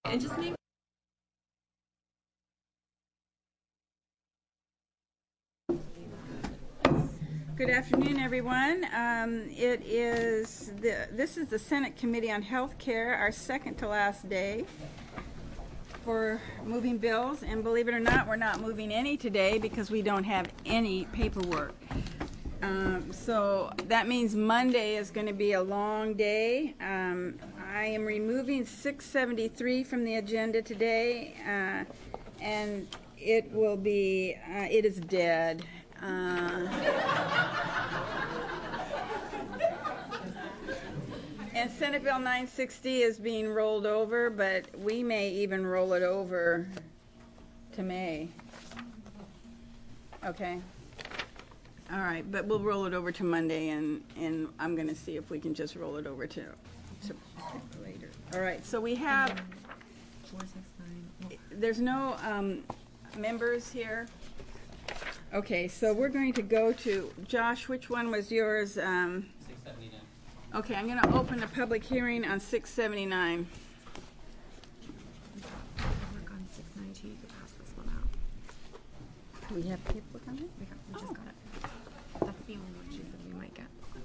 And just name. Good afternoon, everyone. This is the Senate Committee on Health Care, our second to last day for moving bills. And believe it or not, we're not moving any today because we don't have any paperwork. So that means Monday is going to be a long day. I am removing 673 from the agenda today, and it will be, it is dead. And Senate Bill 960 is being rolled over, but we may even roll it over to May. Okay. All right, but we'll roll it over to Monday, and I'm going to see if we can just roll it over to later. All right, so we have, 469. there's no members here. Okay, so we're going to go to, Josh, which one was yours? 679. Okay, I'm going to open the public hearing on 679. Work on 692. You could pass this one out. Do we have paperwork on it? We just got it. That's the only one she said we might get.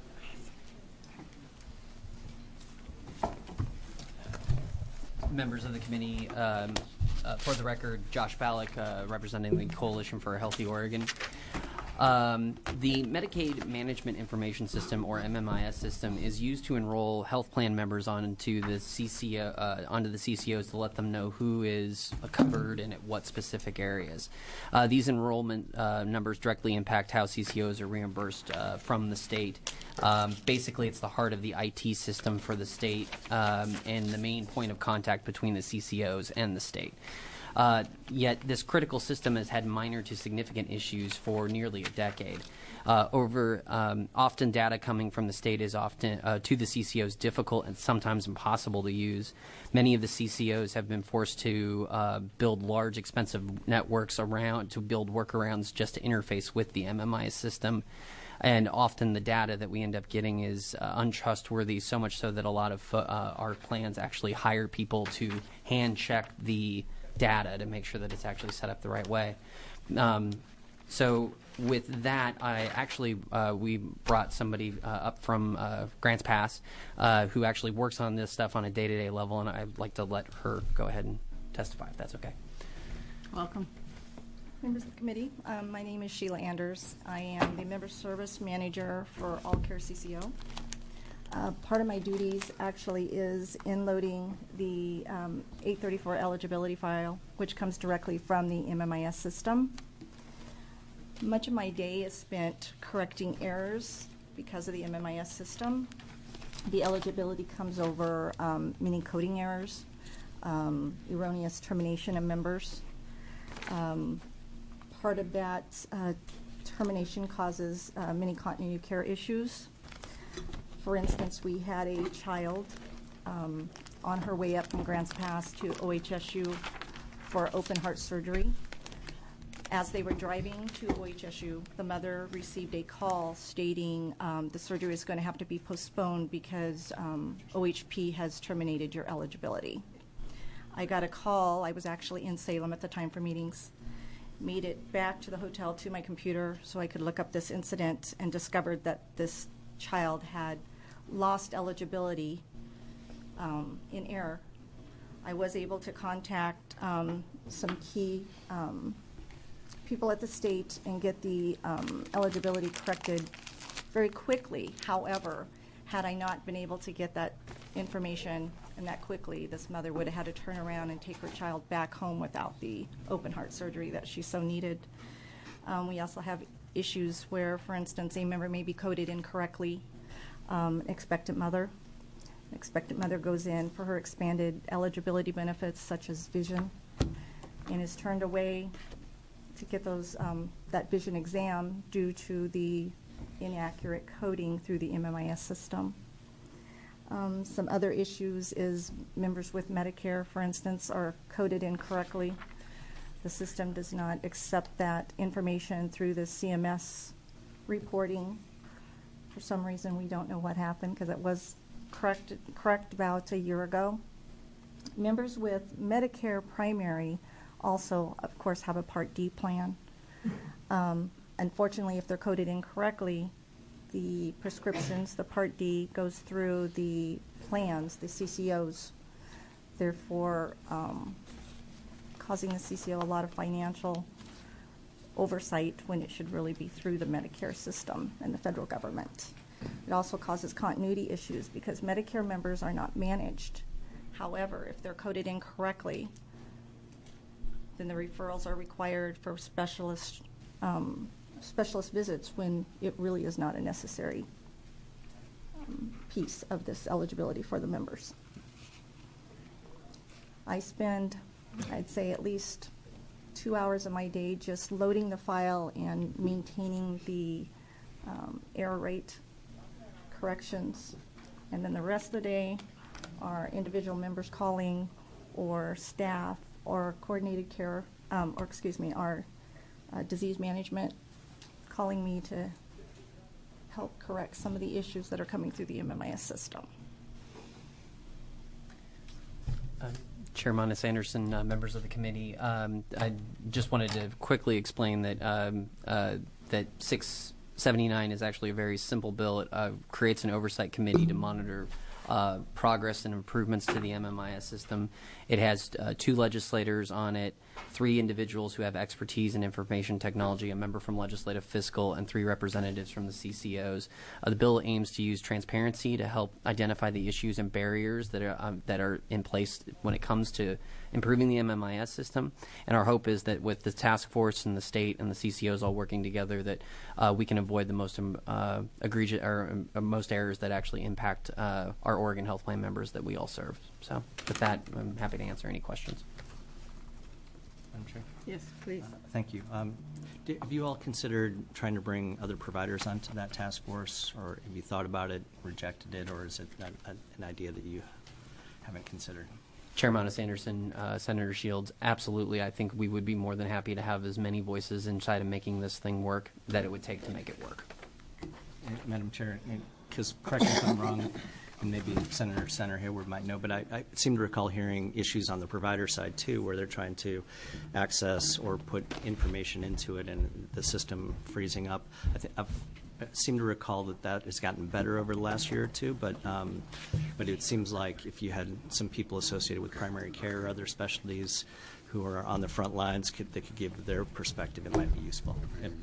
Members of the committee, for the record, Josh Ballack, representing the Coalition for a Healthy Oregon. The Medicaid Management Information System, or MMIS system, is used to enroll health plan members onto the CCOs to let them know who is covered and at what specific areas. These enrollment numbers directly impact how CCOs are reimbursed from the state. Basically, it's the heart of the IT system for the state and the main point of contact between the CCOs and the state. Yet this critical system has had minor to significant issues for nearly a decade. Often data coming from the state is often to the CCOs difficult and sometimes impossible to use. Many of the CCOs have been forced to build large, expensive networks to build workarounds just to interface with the MMIS system. And often the data that we end up getting is untrustworthy, so much so that a lot of our plans actually hire people to hand check the data to make sure that it's actually set up the right way. So with that, we brought somebody up from Grants Pass who actually works on this stuff on a day-to-day level, and I'd like to let her go ahead and testify, if that's okay. Welcome. Members of the committee, my name is Sheila Anders. I am the Member Service Manager for All Care CCO. Part of my duties actually is inloading the 834 eligibility file, which comes directly from the MMIS system. Much of my day is spent correcting errors because of the MMIS system. The eligibility comes over many coding errors, erroneous termination of members. Part of that termination causes many continuity of care issues. For instance, we had a child on her way up from Grants Pass to OHSU for open heart surgery. As they were driving to OHSU, the mother received a call stating the surgery is going to have to be postponed because OHP has terminated your eligibility. I got a call. I was actually in Salem at the time for meetings. Made it back to the hotel to my computer so I could look up this incident and discovered that this child had lost eligibility in error. I was able to contact some key people at the state and get the eligibility corrected very quickly. However, had I not been able to get that information and that quickly, this mother would have had to turn around and take her child back home without the open heart surgery that she so needed. We also have issues where, for instance, a member may be coded incorrectly. Expectant mother goes in for her expanded eligibility benefits such as vision and is turned away to get those that vision exam due to the inaccurate coding through the MMIS system. Some other issues is members with Medicare, for instance, are coded incorrectly. The system does not accept that information through the CMS reporting. For some reason, we don't know what happened because it was correct about a year ago. Members with Medicare primary also, of course, have a Part D plan. Unfortunately, if they're coded incorrectly, the prescriptions, the Part D, goes through the plans, the CCOs, therefore causing the CCO a lot of financial oversight when it should really be through the Medicare system and the federal government. It also causes continuity issues because Medicare members are not managed. However, if they're coded incorrectly, then the referrals are required for specialist visits when it really is not a necessary piece of this eligibility for the members. I spend, I'd say, at least 2 hours of my day just loading the file and maintaining the error rate corrections. And then the rest of the day are individual members calling, or staff, or coordinated care, our disease management calling me to help correct some of the issues that are coming through the MMIS system. Chair Monis Anderson, members of the committee, I just wanted to quickly explain that that 679 is actually a very simple bill. It creates an oversight committee to monitor progress and improvements to the MMIS system. It has 2 legislators on it, 3 individuals who have expertise in information technology, a member from Legislative Fiscal, and 3 representatives from the CCOs. The bill aims to use transparency to help identify the issues and barriers that are in place when it comes to improving the MMIS system. And our hope is that with the task force and the state and the CCOs all working together, that we can avoid the most egregious or most errors that actually impact our Oregon Health Plan members that we all serve. So with that, I'm happy to answer any questions. Madam Chair? Yes, please. Thank you. Have you all considered trying to bring other providers onto that task force, or have you thought about it, rejected it, or is it an idea that you haven't considered? Chair Monis Anderson, Senator Shields, absolutely. I think we would be more than happy to have as many voices inside of making this thing work that it would take to make it work. Madam Chair, because correct me if I'm wrong, and maybe Senator Hayward might know, but I seem to recall hearing issues on the provider side too, where they're trying to access or put information into it and the system freezing up. I seem to recall that has gotten better over the last year or two, but it seems like if you had some people associated with primary care or other specialties who are on the front lines, they could give their perspective, it might be useful.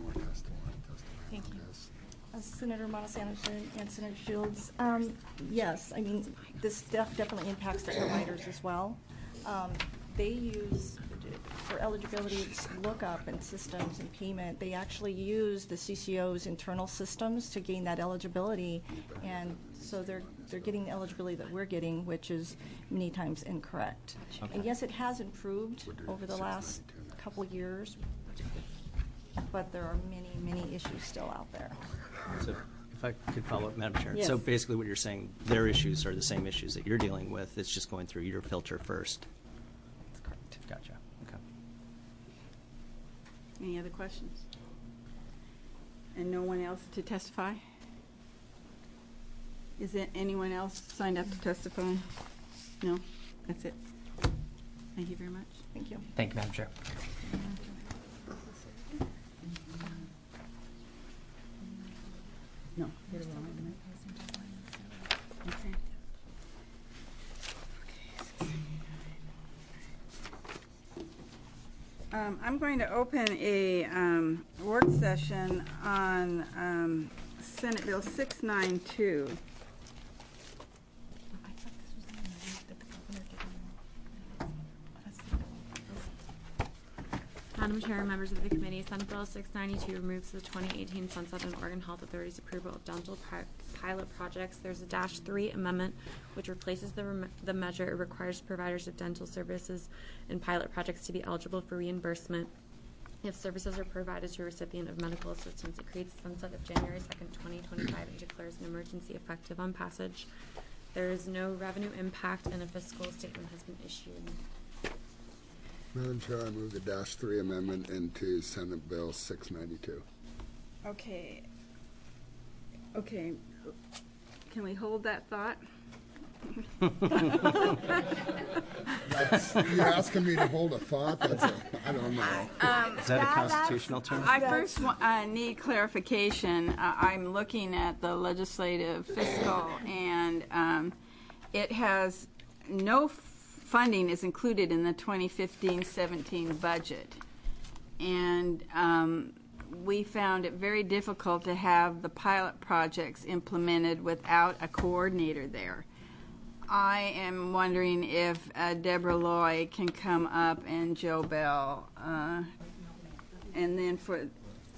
Thank you. Senator Monis Anderson and Senator Shields, yes, I mean, this stuff definitely impacts the providers as well. They use, for eligibility lookup and systems and payment, they actually use the CCO's internal systems to gain that eligibility, and so they're getting the eligibility that we're getting, which is many times incorrect. Okay. And yes, it has improved over the last couple years, but there are many, many issues still out there. So if I could follow up, Madam Chair. Yes. So basically what you're saying, their issues are the same issues that you're dealing with. It's just going through your filter first. That's correct. Gotcha. Okay. Any other questions? And no one else to testify? Is there anyone else signed up to testify? No? That's it. Thank you very much. Thank you. Thank you, Madam Chair. No. Okay. I'm going to open a work session on Senate Bill 692. Madam Chair, members of the committee, Senate Bill 692 removes the 2018 sunset in Oregon Health Authority's approval of dental pilot projects. There's a -3 amendment which replaces the measure. It requires providers of dental services and pilot projects to be eligible for reimbursement if services are provided to a recipient of medical assistance. It creates a sunset of January 2nd, 2025 and declares an emergency effective on passage. There is no revenue impact and a fiscal statement has been issued. Madam Chair, I move the -3 amendment into Senate Bill 692. Okay. Okay. Can we hold that thought? You're asking me to hold a thought? I don't know. Is that a constitutional term? I first need clarification. I'm looking at the legislative fiscal, and it has no funding is included in the 2015-17 budget. And we found it very difficult to have the pilot projects implemented without a coordinator there. I am wondering if Deborah Loy can come up and Joe Bell, and then for. Yeah,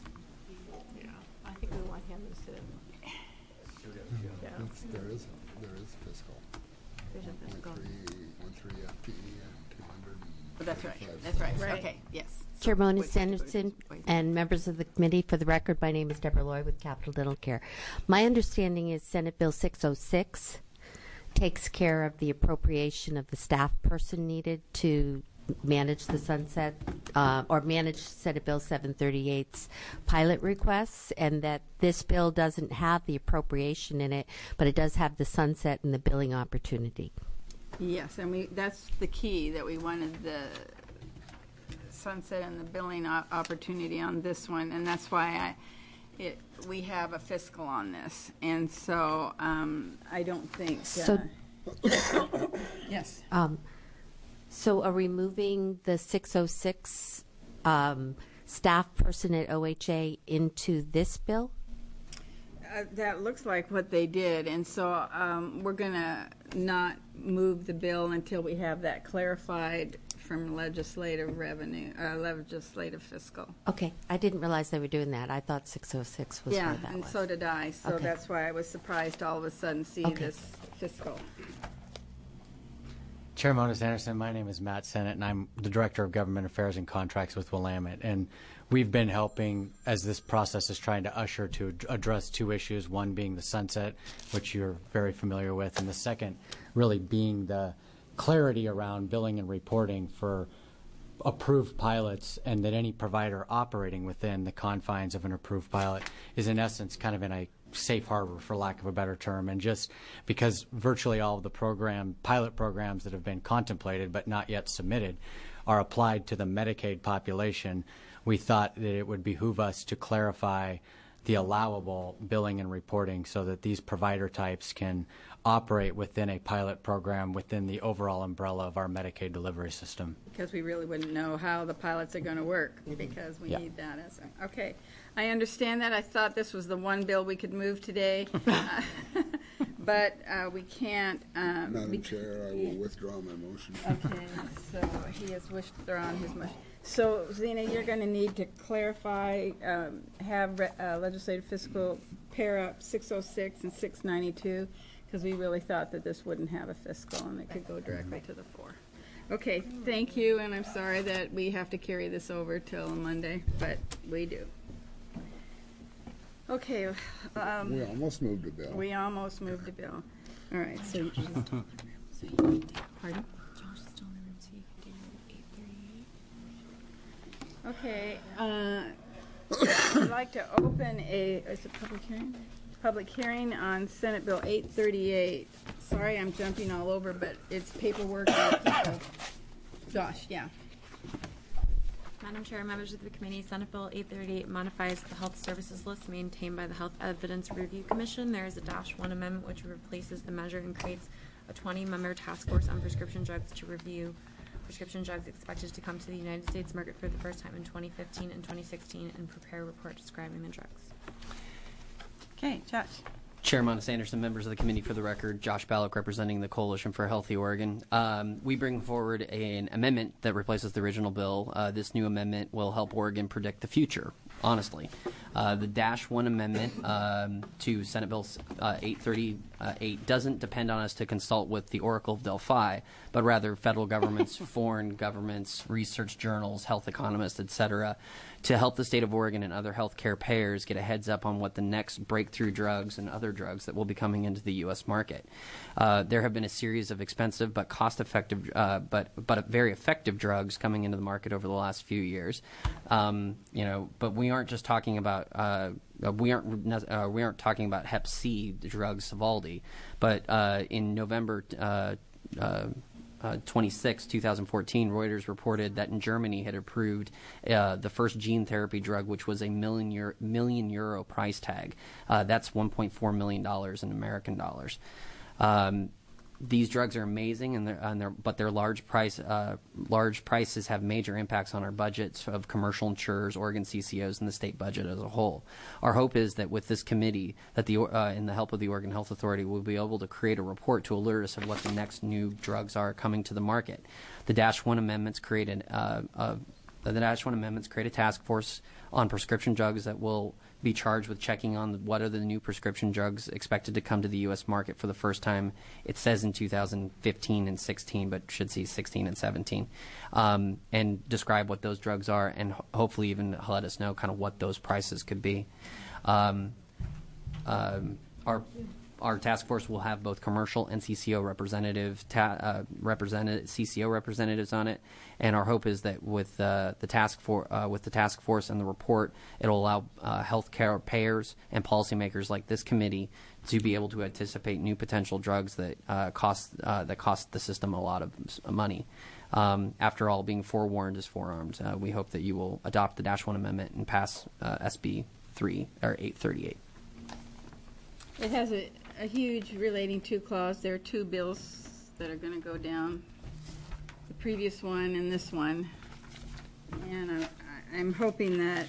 I think we want him to sit. Yeah. There is fiscal. There's a fiscal. 1.3 FTE and 200. Oh, that's right. That's right. Right. Okay. Yes. Chairwoman Wait, Sanderson wait. and members of the committee, for the record, my name is Deborah Loy with Capital Dental Care. My understanding is Senate Bill 606 takes care of the appropriation of the staff person needed to manage the sunset or manage Senate Bill 738's pilot requests, and that this bill doesn't have the appropriation in it, but it does have the sunset and the billing opportunity. Yes, and that's the key, that we wanted the sunset and the billing opportunity on this one, and that's why we have a fiscal on this, and so I don't think. Yes. So are removing the 606 staff person at OHA into this bill? That looks like what they did, and so we're going to not move the bill until we have that clarified from legislative fiscal. Okay, I didn't realize they were doing that. I thought 606 was Yeah, where that and was. so did I. So Okay. that's why I was surprised all of a sudden see Okay. this fiscal. Chairman Anderson, my name is Matt Sennett, and I'm the Director of Government Affairs and Contracts with Willamette. And we've been helping as this process is trying to usher to address two issues, one being the sunset, which you're very familiar with, and the second really being the clarity around billing and reporting for approved pilots, and that any provider operating within the confines of an approved pilot is in essence kind of in a safe harbor, for lack of a better term. And just because virtually all of the pilot programs that have been contemplated but not yet submitted are applied to the Medicaid population, we thought that it would behoove us to clarify the allowable billing and reporting so that these provider types can operate within a pilot program within the overall umbrella of our Medicaid delivery system. Because we really wouldn't know how the pilots are going to work, because we Yeah. need that as a, okay. I understand that. I thought this was the one bill we could move today, but we can't. Madam Chair, I will withdraw my motion. Okay, so he has withdrawn his motion. So, Zena, you're going to need to clarify, have legislative fiscal pair up 606 and 692, because we really thought that this wouldn't have a fiscal and it could go directly to the 4. Okay, thank you, and I'm sorry that we have to carry this over till Monday, but we do. Okay. We almost moved the bill. We almost moved the bill. All right, so, pardon? Josh is still in the room, so you can do 8:38. Okay, I'd like to open is it public hearing? Public hearing on Senate Bill 838. Sorry, I'm jumping all over, but it's paperwork. Josh, yeah. Madam Chair, members of the committee, Senate Bill 838 modifies the health services list maintained by the Health Evidence Review Commission. There is a -1 amendment which replaces the measure and creates a 20-member task force on prescription drugs to review prescription drugs expected to come to the United States market for the first time in 2015 and 2016 and prepare a report describing the drugs. Okay, Josh. Chairman Sanderson, members of the committee, for the record, Josh Ballock representing the Coalition for a Healthy Oregon. We bring forward an amendment that replaces the original bill. This new amendment will help Oregon predict the future, honestly. The -1 amendment to Senate Bill 838 doesn't depend on us to consult with the Oracle of Delphi, but rather federal governments, foreign governments, research journals, health economists, et cetera, to help the state of Oregon and other healthcare payers get a heads up on what the next breakthrough drugs and other drugs that will be coming into the U.S. market. There have been a series of expensive but cost-effective, but very effective drugs coming into the market over the last few years. But we aren't just talking about we aren't talking about Hep C drug Sovaldi, but in November. 26, 2014, Reuters reported that in Germany had approved the first gene therapy drug, which was a million euro price tag. That's $1.4 million in American dollars. These drugs are amazing, but their large prices have major impacts on our budgets of commercial insurers, Oregon CCOs, and the state budget as a whole. Our hope is that with this committee, that in the help of the Oregon Health Authority, we'll be able to create a report to alert us of what the next new drugs are coming to the market. The -1 amendments create a task force on prescription drugs that will be charged with checking on what are the new prescription drugs expected to come to the U.S. market for the first time. It says in 2015 and 16, but should see 16 and 17, and describe what those drugs are, and hopefully even let us know kind of what those prices could be. Our task force will have both commercial and CCO CCO representatives on it, and our hope is that with the task force and the report, it'll allow healthcare payers and policymakers like this committee to be able to anticipate new potential drugs that cost the system a lot of money. After all, being forewarned is forearmed. We hope that you will adopt the -1 amendment and pass SB 838. It has a huge relating to clause. There are two bills that are going to go down, the previous one and this one. And I'm hoping that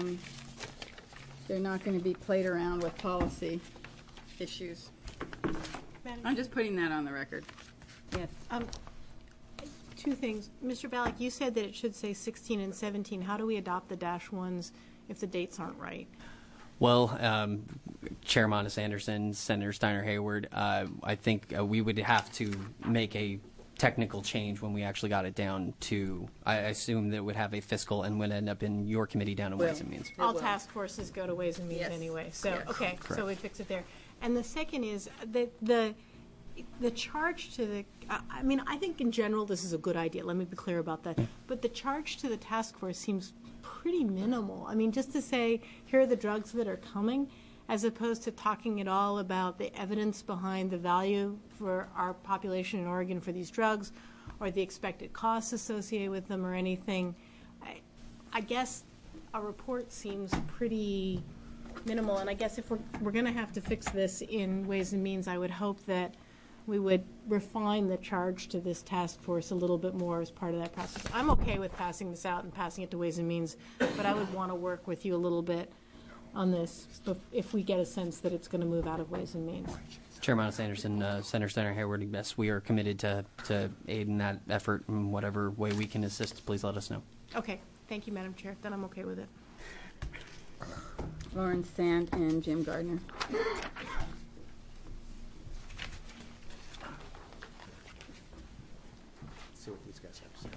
they're not going to be played around with policy issues. I'm just putting that on the record. Yes. Two things. Mr. Ballack, you said that it should say 16 and 17. How do we adopt the -1s if the dates aren't right? Well, Chair Monis Anderson, Senator Steiner Hayward, I think we would have to make a technical change when we actually got it down to, I assume that it would have a fiscal and would end up in your committee down to Ways and Means. All task forces go to Ways and Means anyway. So, okay, correct. So we fix it there. And the second is that the charge to the, I mean, I think in general this is a good idea. Let me be clear about that. But the charge to the task force seems pretty minimal. I mean, just to say, here are the drugs that are coming, as opposed to talking at all about the evidence behind the value for our population in Oregon for these drugs, or the expected costs associated with them, or anything. I guess a report seems pretty minimal, and I guess if we're going to have to fix this in Ways and Means, I would hope that we would refine the charge to this task force a little bit more as part of that process. I'm okay with passing this out and passing it to Ways and Means, but I would want to work with you a little bit on this if we get a sense that it's going to move out of Ways and Means. Chairman Anderson, Senator Steiner Hayward, yes, we are committed to aid in that effort in whatever way we can assist. Please let us know. Okay. Thank you, Madam Chair. Then I'm okay with it. Lawrence Sand and Jim Gardner. See what these guys have to say.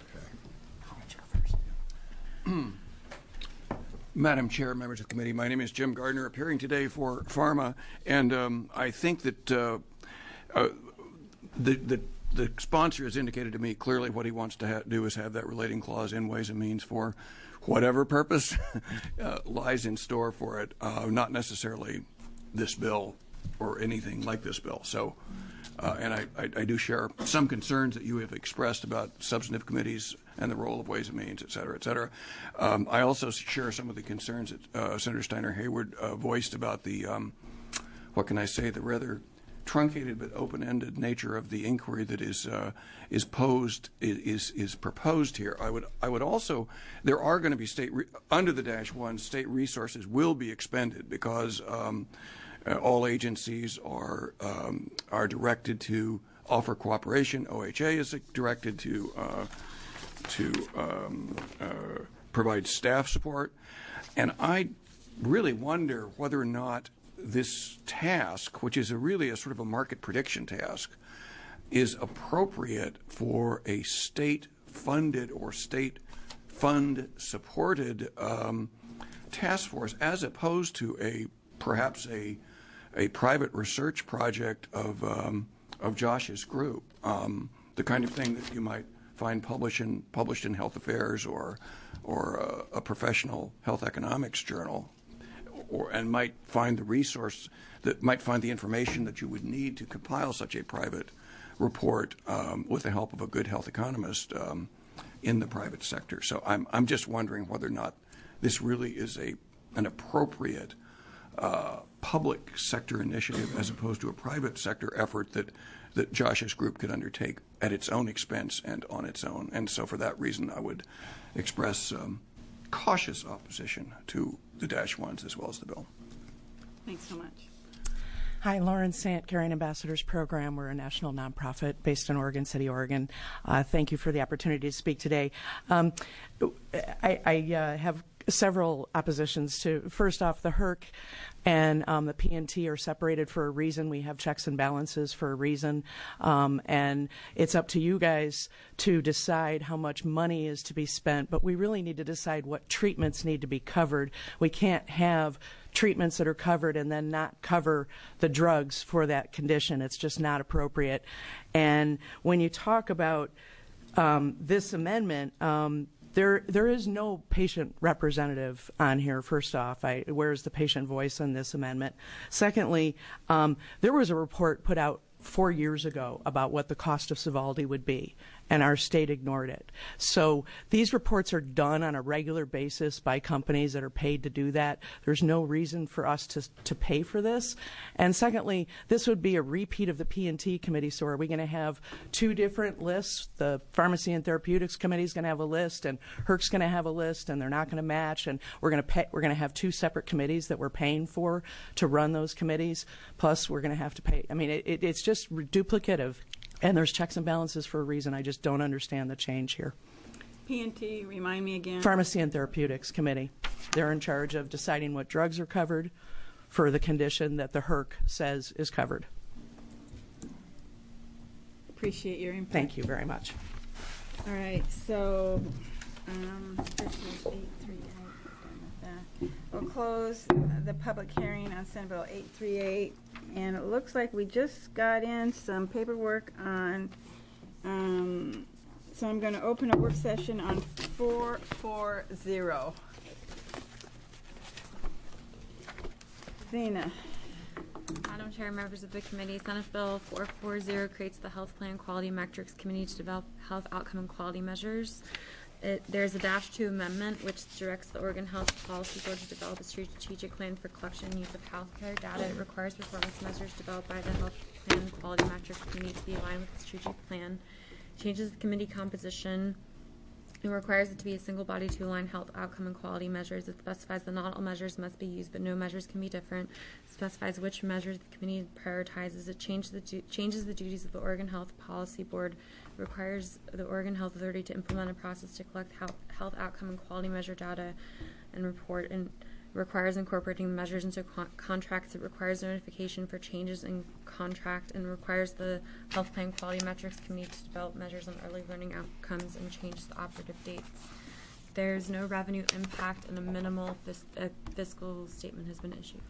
Madam Chair, members of the committee, my name is Jim Gardner, appearing today for PhRMA, and I think that the sponsor has indicated to me clearly what he wants to do is have that relating clause in Ways and Means for whatever purpose lies in store for it, not necessarily this bill or anything like this bill. So, and I do share some concerns that you have expressed about substantive committees and the role of Ways and Means, et cetera, et cetera. I also share some of the concerns that Senator Steiner Hayward voiced about the, what can I say, the rather truncated but open-ended nature of the inquiry that is proposed here. I would also, there are going to be under the -1, state resources will be expended because all agencies are directed to offer cooperation. OHA is directed to provide staff support, and I really wonder whether or not this task, which is really a sort of a market prediction task, is appropriate for a state-funded or state-fund-supported task force, as opposed to perhaps a private research project of Josh's group, the kind of thing that you might find published in Health Affairs or a professional health economics journal. And might find the resource, that might find the information that you would need to compile such a private report with the help of a good health economist in the private sector. So I'm just wondering whether or not this really is an appropriate public sector initiative as opposed to a private sector effort that Josh's group could undertake at its own expense and on its own. And so for that reason, I would express cautious opposition to the -1s as well as the bill. Thanks so much. Hi, Lauren Sant, Caring Ambassadors Program. We're a national nonprofit based in Oregon City, Oregon. Thank you for the opportunity to speak today. I have several oppositions to. First off, the HERC and the PNT are separated for a reason. We have checks and balances for a reason. And it's up to you guys to decide how much money is to be spent. But we really need to decide what treatments need to be covered. We can't have treatments that are covered and then not cover the drugs for that condition. It's just not appropriate. And when you talk about this amendment, there is no patient representative on here, first off. Where's the patient voice in this amendment? Secondly, there was a report put out 4 years ago about what the cost of Sovaldi would be, and our state ignored it. So these reports are done on a regular basis by companies that are paid to do that. There's no reason for us to pay for this. And secondly, this would be a repeat of the P&T committee. So are we going to have two different lists? The Pharmacy and Therapeutics Committee is going to have a list, and HERC's going to have a list, and they're not going to match. And we're going to have two separate committees that we're paying for to run those committees. Plus, we're going to have to pay. I mean, it's just duplicative. And there's checks and balances for a reason. I just don't understand the change here. P&T, remind me again. Pharmacy and Therapeutics Committee. They're in charge of deciding what drugs are covered for the condition that the HERC says is covered. Appreciate your input. Thank you very much. All right, so this is 838. Done with that. We'll close the public hearing on Senate Bill 838. And it looks like we just got in some paperwork on, so I'm going to open a work session on 440. Zena. Madam Chair, members of the committee, Senate Bill 440 creates the Health Plan Quality Metrics Committee to develop health outcome and quality measures. There's a -2 amendment which directs the Oregon Health Policy Board to develop a strategic plan for collection and use of healthcare data. It requires performance measures developed by the Health Plan Quality Metrics Committee to be aligned with the strategic plan. Changes the committee composition. It requires it to be a single body to align health outcome and quality measures. It specifies that not all measures must be used, but no measures can be different. It specifies which measures the committee prioritizes. It changes the duties of the Oregon Health Policy Board. It requires the Oregon Health Authority to implement a process to collect health outcome and quality measure data and report, and requires incorporating the measures into contracts. It requires notification for changes in contract, and requires the Health Plan Quality Metrics Committee to develop measures on early learning outcomes and change the operative dates. There's no revenue impact, and a minimal fiscal statement has been issued.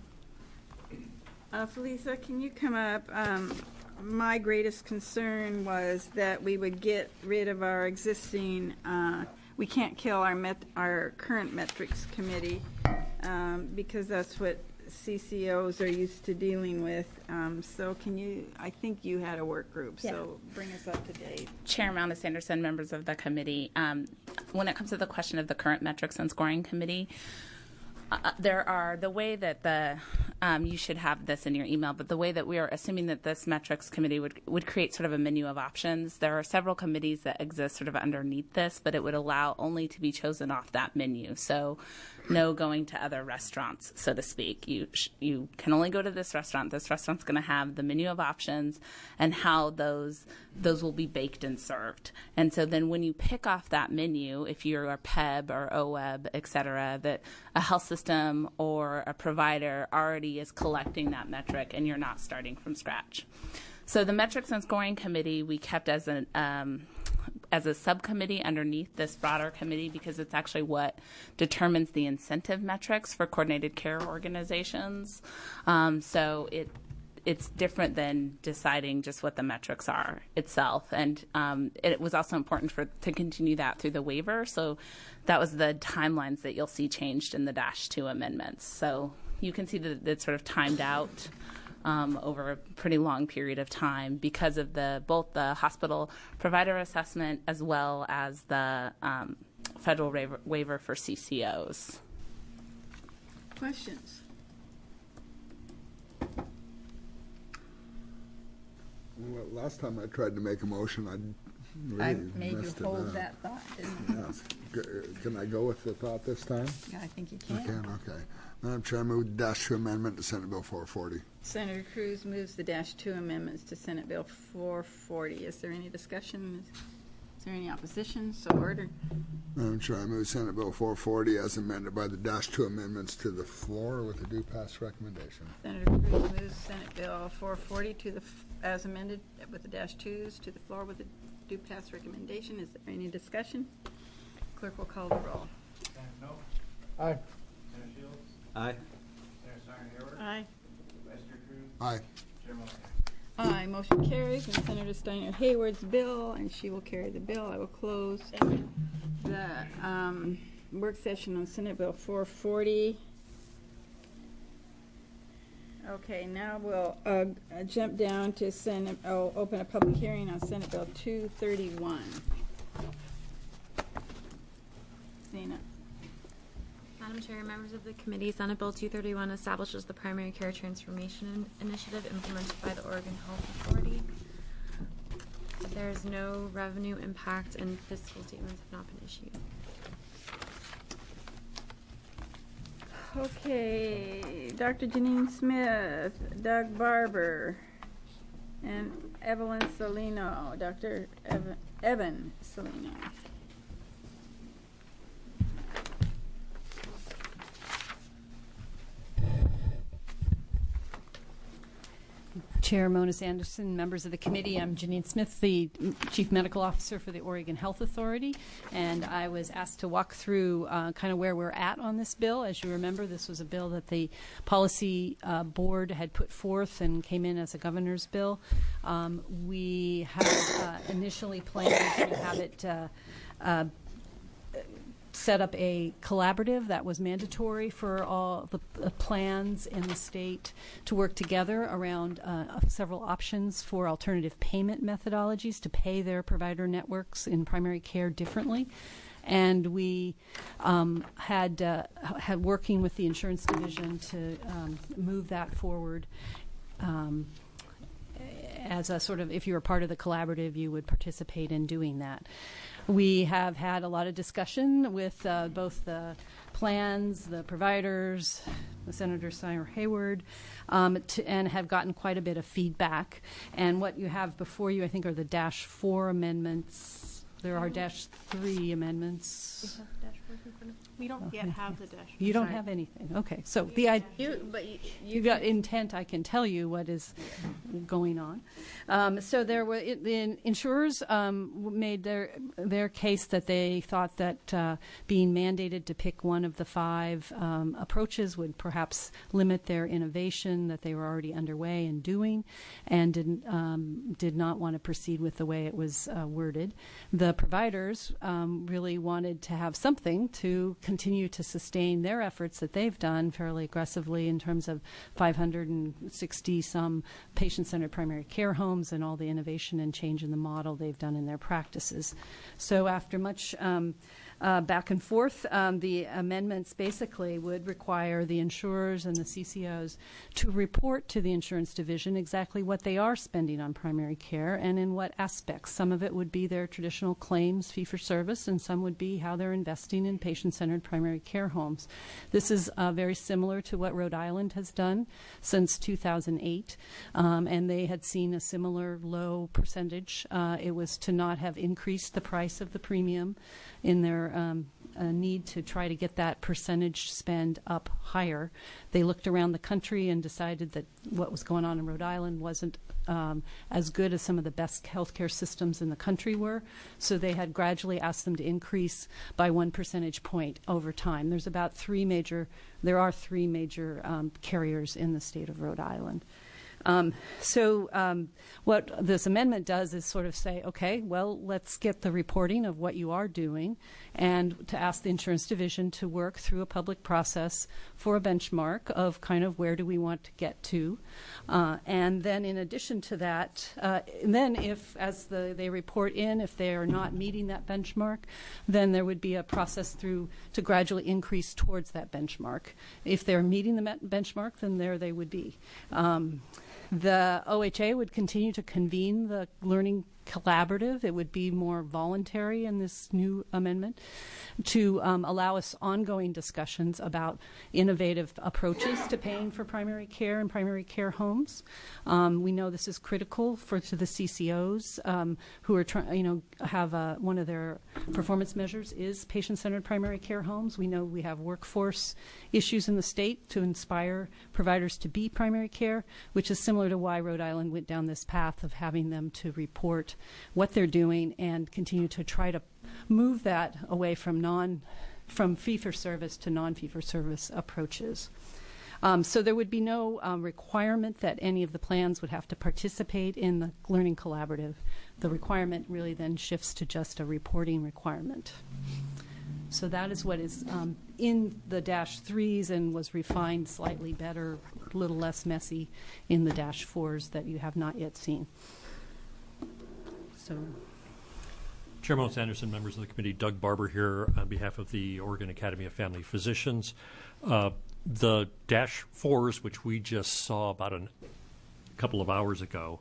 Felisa, can you come up? My greatest concern was that we would get rid of our existing, we can't kill our current metrics committee because that's what CCOs are used to dealing with. So can you, I think you had a work group, so bring us up to date. Chair Amanda Sanderson, members of the committee. When it comes to the question of the current metrics and scoring committee, there are the way that you should have this in your email, but the way that we are assuming that this metrics committee would create sort of a menu of options. There are several committees that exist sort of underneath this, but it would allow only to be chosen off that menu. So no going to other restaurants, so to speak. You can only go to this restaurant. This restaurant's going to have the menu of options and how those will be baked and served. And so then when you pick off that menu, if you're a PEB or OWEB, et cetera, that a health system or a provider already is collecting that metric and you're not starting from scratch. So the metrics and scoring committee we kept as a subcommittee underneath this broader committee because it's actually what determines the incentive metrics for coordinated care organizations. So it's different than deciding just what the metrics are itself. And it was also important to continue that through the waiver. So that was the timelines that you'll see changed in the -2 amendments. So you can see that it's sort of timed out over a pretty long period of time because of both the hospital provider assessment as well as the federal waiver for CCOs. Questions? Well, last time I tried to make a motion, I really I made you messed it hold up. that thought, didn't I? Yes. Can I go with the thought this time? Yeah, I think you I can, okay. Madam Chair, I move -2 amendment to Senate Bill 440. Senator Cruz moves the -2 amendments to Senate Bill 440. Is there any discussion? Is there any opposition? So ordered. Madam Chair, I move Senate Bill 440 as amended by the -2 amendments to the floor with a due pass recommendation. Senator Cruz moves Senate Bill 440 to the as amended with the -2s to the floor with a due pass recommendation. Is there any discussion? Clerk will call the roll. Senator Snow? Aye. Senator Shields? Aye. Senator Steiner Hayward? Aye. Vice Chair Cruz? Aye. Chair Mulcahy? Aye. Motion carries. And Senator Steiner Hayward's bill, and she will carry the bill. I will close the work session on Senate Bill 440. Okay, now we'll jump down to open a public hearing on Senate Bill 231. Zena. Madam Chair, members of the committee, Senate Bill 231 establishes the Primary Care Transformation Initiative implemented by the Oregon Health Authority. There is no revenue impact and fiscal statements have not been issued. Okay, Dr. Janine Smith, Doug Barber, and Evelyn Salino, Dr. Evan Salino. Chair Monis Anderson, members of the committee, I'm Janine Smith, the Chief Medical Officer for the Oregon Health Authority, and I was asked to walk through kind of where we're at on this bill. As you remember, this was a bill that the policy board had put forth and came in as a governor's bill. We had initially planned to have it set up a collaborative that was mandatory for all the plans in the state to work together around several options for alternative payment methodologies to pay their provider networks in primary care differently. And we had working with the insurance division to move that forward. As a sort of, if you were part of the collaborative, you would participate in doing that. We have had a lot of discussion with both the plans, the providers, the Senator Steiner Hayward, and have gotten quite a bit of feedback. And what you have before you, I think, are the -4 amendments. There are -3 amendments. We don't yet have the dash. You don't have anything. Okay, so you've got intent. I can tell you what is going on. So there were the insurers made their case that they thought that being mandated to pick one of the 5 approaches would perhaps limit their innovation that they were already underway and doing, and did not want to proceed with the way it was worded. The providers really wanted to have something to continue to sustain their efforts that they've done fairly aggressively in terms of 560 some patient-centered primary care homes and all the innovation and change in the model they've done in their practices. So after much back and forth, the amendments basically would require the insurers and the CCOs to report to the insurance division exactly what they are spending on primary care and in what aspects. Some of it would be their traditional claims fee-for-service, and some would be how they're investing in patient-centered primary care homes. This is very similar to what Rhode Island has done since 2008, and they had seen a similar low percentage. It was to not have increased the price of the premium in their need to try to get that percentage spend up higher. They looked around the country and decided that what was going on in Rhode Island wasn't as good as some of the best healthcare systems in the country were. So they had gradually asked them to increase by 1 percentage point over time. There are 3 major carriers in the state of Rhode Island. What this amendment does is sort of say, okay, well, let's get the reporting of what you are doing and to ask the insurance division to work through a public process for a benchmark of kind of where do we want to get to. And then in addition to that, and then if, as they report in, if they are not meeting that benchmark, then there would be a process through to gradually increase towards that benchmark. If they're meeting the benchmark, then there they would be. The OHA would continue to convene the learning collaborative. It would be more voluntary in this new amendment to allow us ongoing discussions about innovative approaches to paying for primary care and primary care homes. We know this is critical to the CCOs who are trying, have one of their performance measures is patient-centered primary care homes. We know we have workforce issues in the state to inspire providers to be primary care, which is similar to why Rhode Island went down this path of having them to report what they're doing and continue to try to move that away from fee-for-service to non-fee-for-service approaches. So there would be no requirement that any of the plans would have to participate in the learning collaborative. The requirement really then shifts to just a reporting requirement. So that is what is in the -3s and was refined slightly better, a little less messy in the -4s that you have not yet seen. So, Chairman Anderson, members of the committee, Doug Barber here on behalf of the Oregon Academy of Family Physicians. The -4s, which we just saw about a couple of hours ago,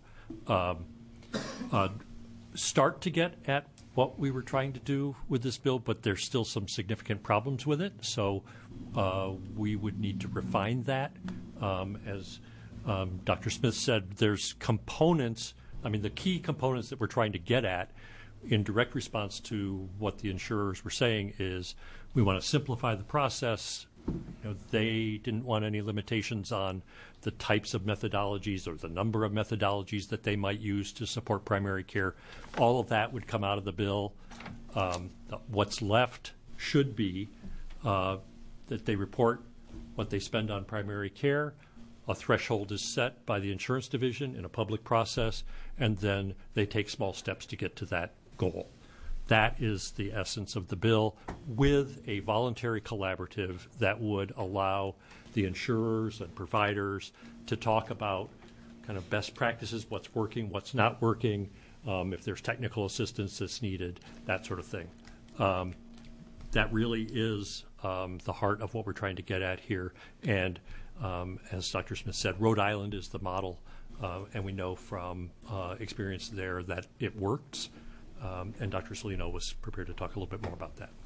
start to get at what we were trying to do with this bill, but there's still some significant problems with it. So we would need to refine that. As Dr. Smith said, there's components. The key components that we're trying to get at in direct response to what the insurers were saying is we want to simplify the process. They didn't want any limitations on the types of methodologies or the number of methodologies that they might use to support primary care. All of that would come out of the bill. What's left should be that they report what they spend on primary care. A threshold is set by the insurance division in a public process, and then they take small steps to get to that goal. That is the essence of the bill, with a voluntary collaborative that would allow the insurers and providers to talk about kind of best practices, what's working, what's not working, if there's technical assistance that's needed, that sort of thing. That really is the heart of what we're trying to get at here. And as Dr. Smith said, Rhode Island is the model, and we know from experience there that it works. And Dr. Salino was prepared to talk a little bit more about that.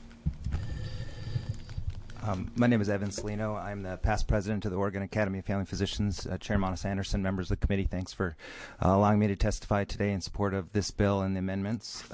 My name is Evan Salino. I'm the past president of the Oregon Academy of Family Physicians. Chair Monis Anderson, members of the committee, thanks for allowing me to testify today in support of this bill and the amendments.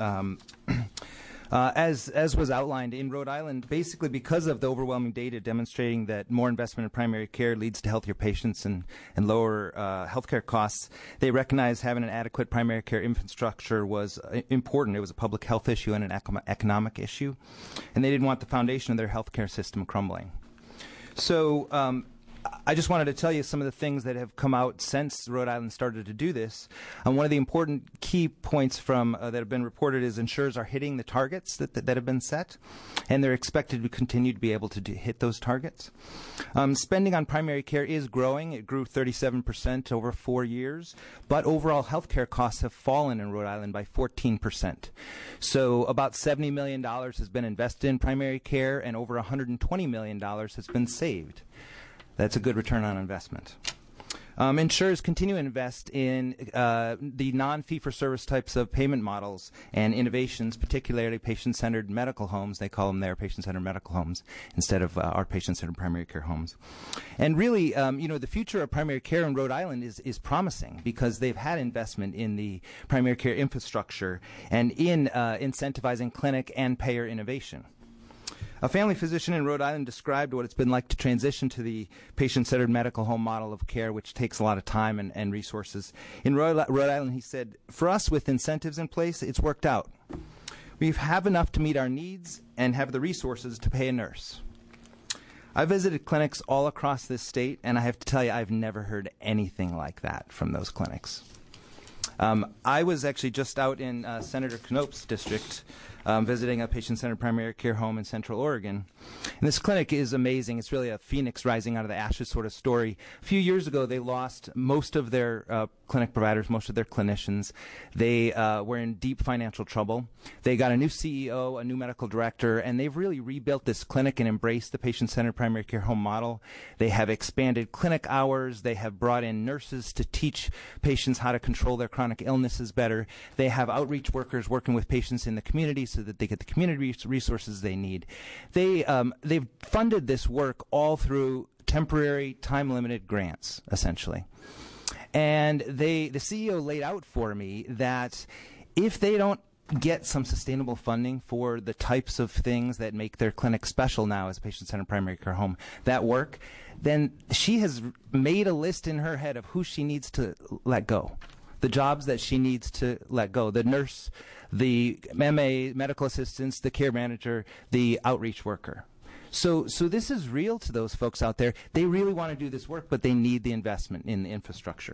As was outlined in Rhode Island, basically because of the overwhelming data demonstrating that more investment in primary care leads to healthier patients and lower healthcare costs, they recognized having an adequate primary care infrastructure was important. It was a public health issue and an economic issue, and they didn't want the foundation of their healthcare system crumbling. So I just wanted to tell you some of the things that have come out since Rhode Island started to do this. One of the important key points from that have been reported is insurers are hitting the targets that have been set, and they're expected to continue to be able to hit those targets. Spending on primary care is growing. It grew 37% over 4 years, but overall health care costs have fallen in Rhode Island by 14%. So about $70 million has been invested in primary care, and over $120 million has been saved. That's a good return on investment. Insurers continue to invest in the non-fee-for-service types of payment models and innovations, particularly patient-centered medical homes. They call them their patient-centered medical homes instead of our patient-centered primary care homes. And really, the future of primary care in Rhode Island is promising because they've had investment in the primary care infrastructure and in incentivizing clinic and payer innovation. A family physician in Rhode Island described what it's been like to transition to the patient-centered medical home model of care, which takes a lot of time and resources. In Rhode Island, he said, "For us, with incentives in place, it's worked out. We have enough to meet our needs and have the resources to pay a nurse." I visited clinics all across this state, and I have to tell you, I've never heard anything like that from those clinics. I was actually just out in Senator Knope's district visiting a patient-centered primary care home in Central Oregon. And this clinic is amazing. It's really a phoenix rising out of the ashes sort of story. A few years ago, they lost most of their clinic providers, most of their clinicians. They were in deep financial trouble. They got a new CEO, a new medical director, and they've really rebuilt this clinic and embraced the patient-centered primary care home model. They have expanded clinic hours. They have brought in nurses to teach patients how to control their chronic illnesses better. They have outreach workers working with patients in the community so that they get the community resources they need. They've funded this work all through temporary, time-limited grants, essentially. And the CEO laid out for me that if they don't get some sustainable funding for the types of things that make their clinic special now as a patient-centered primary care home, that work, then she has made a list in her head of who she needs to let go. The jobs that she needs to let go, the nurse, the MA, medical assistants, the care manager, the outreach worker. So this is real to those folks out there. They really want to do this work, but they need the investment in the infrastructure.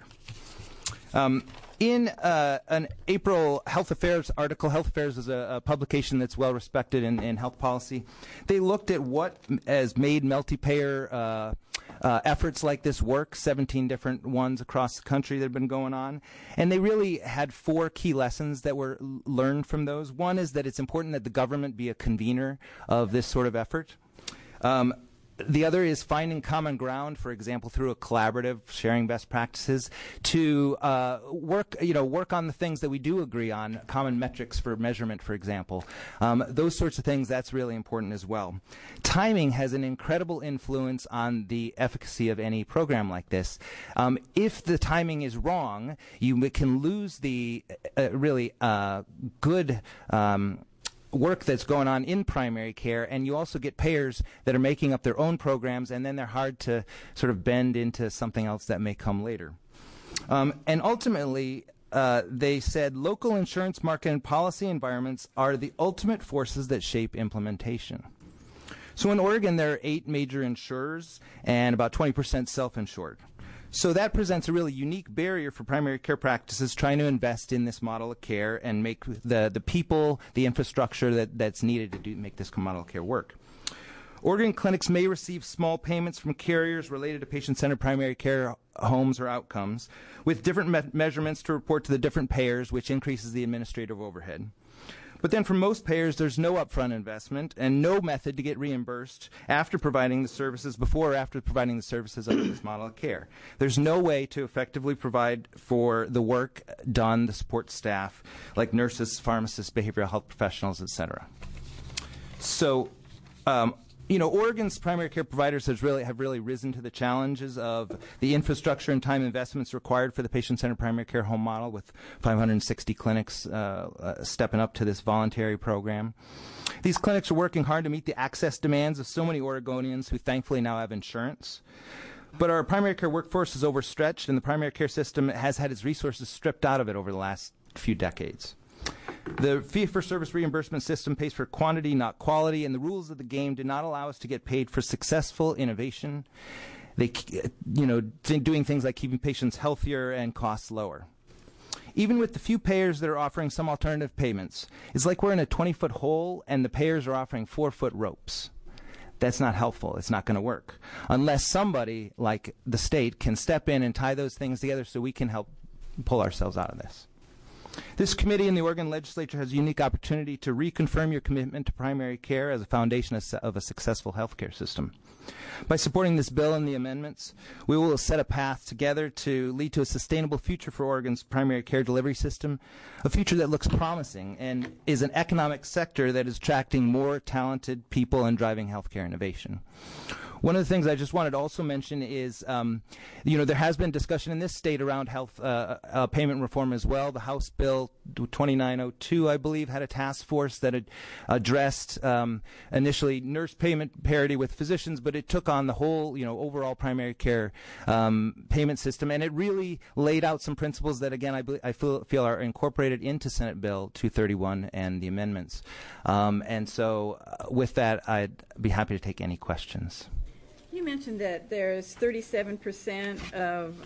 In an April Health Affairs article, Health Affairs is a publication that's well respected in health policy. They looked at what has made multi-payer efforts like this work, 17 different ones across the country that have been going on. And they really had 4 key lessons that were learned from those. One is that it's important that the government be a convener of this sort of effort. The other is finding common ground, for example, through a collaborative, sharing best practices, to work on the things that we do agree on, common metrics for measurement, for example. Those sorts of things, that's really important as well. Timing has an incredible influence on the efficacy of any program like this. If the timing is wrong, you can lose the really good work that's going on in primary care, and you also get payers that are making up their own programs, and then they're hard to sort of bend into something else that may come later. And ultimately, they said local insurance market and policy environments are the ultimate forces that shape implementation. So in Oregon, there are 8 major insurers and about 20% self-insured. So that presents a really unique barrier for primary care practices trying to invest in this model of care and make the people, the infrastructure that's needed to make this model of care work. Oregon clinics may receive small payments from carriers related to patient-centered primary care homes or outcomes with different measurements to report to the different payers, which increases the administrative overhead. But then for most payers, there's no upfront investment and no method to get reimbursed after providing the services, before or after providing the services under this model of care. There's no way to effectively provide for the work done, the support staff, like nurses, pharmacists, behavioral health professionals, et cetera. So, Oregon's primary care providers have really risen to the challenges of the infrastructure and time investments required for the patient-centered primary care home model, with 560 clinics stepping up to this voluntary program. These clinics are working hard to meet the access demands of so many Oregonians who thankfully now have insurance. But our primary care workforce is overstretched, and the primary care system has had its resources stripped out of it over the last few decades. The fee-for-service reimbursement system pays for quantity, not quality, and the rules of the game do not allow us to get paid for successful innovation. Doing things like keeping patients healthier and costs lower. Even with the few payers that are offering some alternative payments, it's like we're in a 20-foot hole and the payers are offering 4-foot ropes. That's not helpful. It's not going to work unless somebody like the state can step in and tie those things together so we can help pull ourselves out of this. This committee in the Oregon legislature has a unique opportunity to reconfirm your commitment to primary care as a foundation of a successful healthcare system. By supporting this bill and the amendments, we will set a path together to lead to a sustainable future for Oregon's primary care delivery system, a future that looks promising and is an economic sector that is attracting more talented people and driving healthcare innovation. One of the things I just wanted to also mention is, there has been discussion in this state around health payment reform as well. The House Bill 2902, I believe, had a task force that had addressed initially nurse payment parity with physicians, but it took on the whole, overall primary care payment system, and it really laid out some principles that, again, I feel are incorporated into Senate Bill 231 and the amendments. And so with that, I'd be happy to take any questions. mentioned that there's 37% of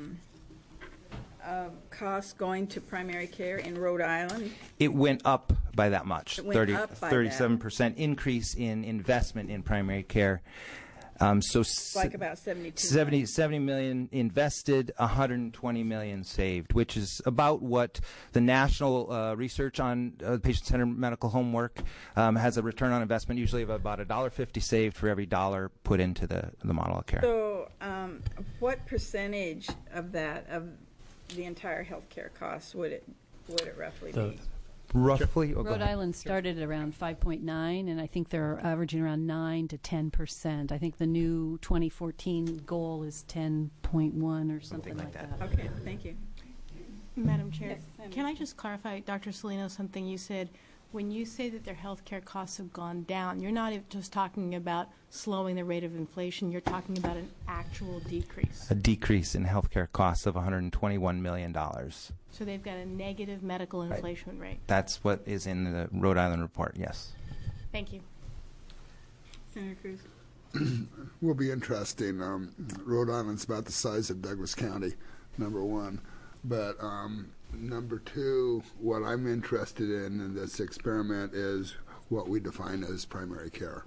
costs going to primary care in Rhode Island. It went up by that much. It went up by 37% increase in investment in primary care. So like about 72 70 million invested, 120 million saved, which is about what the national research on patient-centered medical home work has a return on investment usually of about $1.50 saved for every dollar put into the model of care. So what percentage of that, of the entire health care costs, would it roughly be? Roughly? Oh, Rhode Island started at around 5.9, and I think they're averaging around 9 to 10%. I think the new 2014 goal is 10.1 or something like that. Okay, thank you. Madam Chair, Yes, can I just clarify, Dr. Salino, something you said? When you say that their health care costs have gone down, you're not just talking about slowing the rate of inflation, you're talking about an actual decrease. A decrease in healthcare costs of $121 million. So they've got a negative medical inflation rate. That's what is in the Rhode Island report, yes. Thank you. Senator Cruz. Will be interesting. Rhode Island's about the size of Douglas County, number one. But number two, what I'm interested in this experiment is what we define as primary care.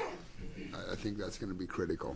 I think that's going to be critical.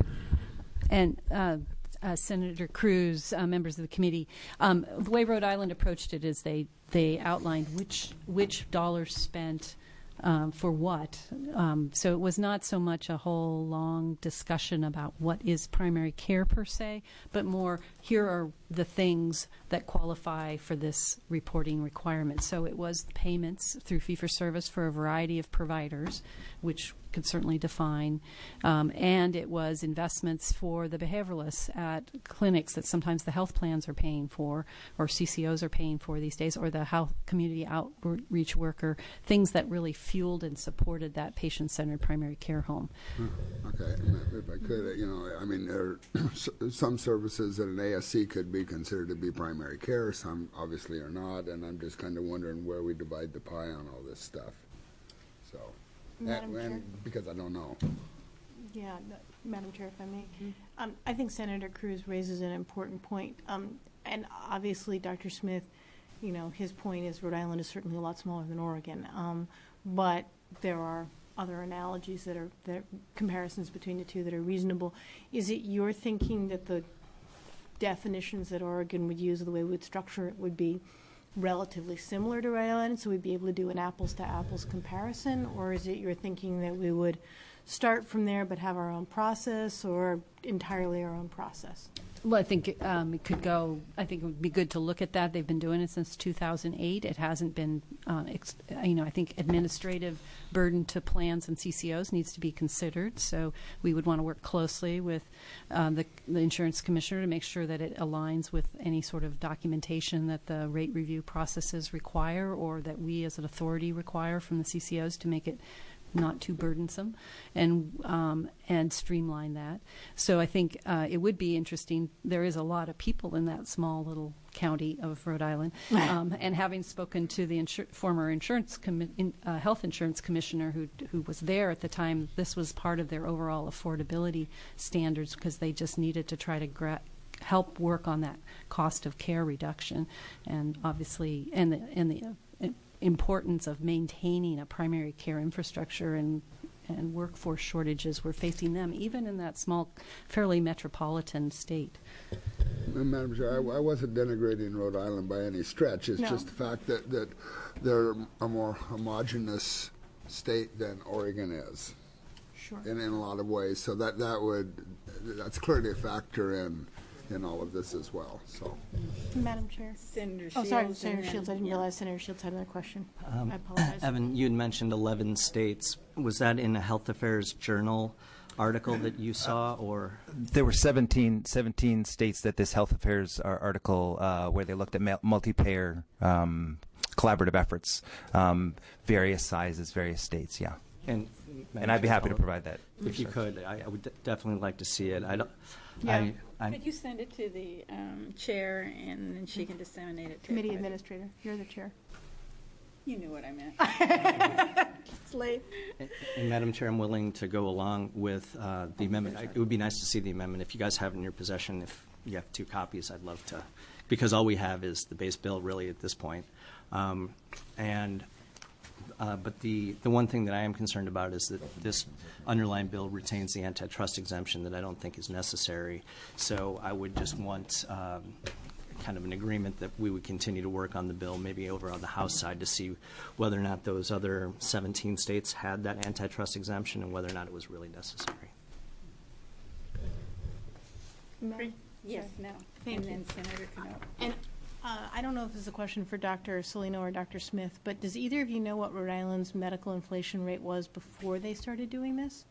And Senator Cruz, members of the committee, the way Rhode Island approached it is they outlined which dollars spent for what. So it was not so much a whole long discussion about what is primary care per se, but more here are the things that qualify for this reporting requirement. So it was payments through fee-for-service for a variety of providers, which could certainly define, and it was investments for the behavioralists at clinics that sometimes the health plans are paying for, or CCOs are paying for these days, or the health community outreach worker, things that really fueled and supported that patient-centered primary care home. Okay, if I could, I mean, there are some services that an ASC could be considered to be primary care, some obviously are not, and I'm just kind of wondering where we divide the pie on all this stuff. So, and because I don't know. Yeah, Madam Chair, if I may. I think Senator Cruz raises an important point. And obviously, Dr. Smith, his point is Rhode Island is certainly a lot smaller than Oregon. But there are other analogies that are comparisons between the two that are reasonable. Is it your thinking that the definitions that Oregon would use, or the way we would structure it, would be relatively similar to Rhode Island, so we'd be able to do an apples-to-apples comparison? Or is it your thinking that we would start from there but have our own process, or entirely our own process? Well, I think it could go. I think it would be good to look at that. They've been doing it since 2008. It hasn't been, I think administrative burden to plans and CCOs needs to be considered. So we would want to work closely with the insurance commissioner to make sure that it aligns with any sort of documentation that the rate review processes require, or that we as an authority require from the CCOs to make it not too burdensome, and streamline that. So I think it would be interesting. There is a lot of people in that small little county of Rhode Island, and having spoken to the former health insurance commissioner who was there at the time, this was part of their overall affordability standards, because they just needed to try to help work on that cost of care reduction, and obviously and the importance of maintaining a primary care infrastructure and workforce shortages. We're facing them even in that small, fairly metropolitan state. Madam Chair, I wasn't denigrating Rhode Island by any stretch. It's just the fact that they're a more homogeneous state than Oregon is. Sure. In a lot of ways. So that's clearly a factor in all of this as well. So, Madam Chair. Senator Shields. Oh, sorry, Senator Shields. I didn't realize Senator Shields had another question. I apologize. Evan, you had mentioned 11 states. Was that in a Health Affairs Journal article that you saw, or? There were 17 states that this Health Affairs article, where they looked at multi-payer collaborative efforts, various sizes, various states, yeah. And I'd be happy to provide that. If you could, I would definitely like to see it. Could you send it to the chair, and then she can disseminate it to Committee everybody? Administrator, you're the chair. You knew what I meant. Slade. And Madam Chair, I'm willing to go along with the amendment. It would be nice to see the amendment. If you guys have it in your possession, if you have 2 copies, I'd love to, because all we have is the base bill really at this point. But the one thing that I am concerned about is that this underlying bill retains the antitrust exemption that I don't think is necessary. So I would just want kind of an agreement that we would continue to work on the bill, maybe over on the House side, to see whether or not those other 17 states had that antitrust exemption and whether or not it was really necessary. Yes, no. Thank and you. then Senator Canoa. And I don't know if this is a question for Dr. Salino or Dr. Smith, but does either of you know what Rhode Island's medical inflation rate was before they started doing this?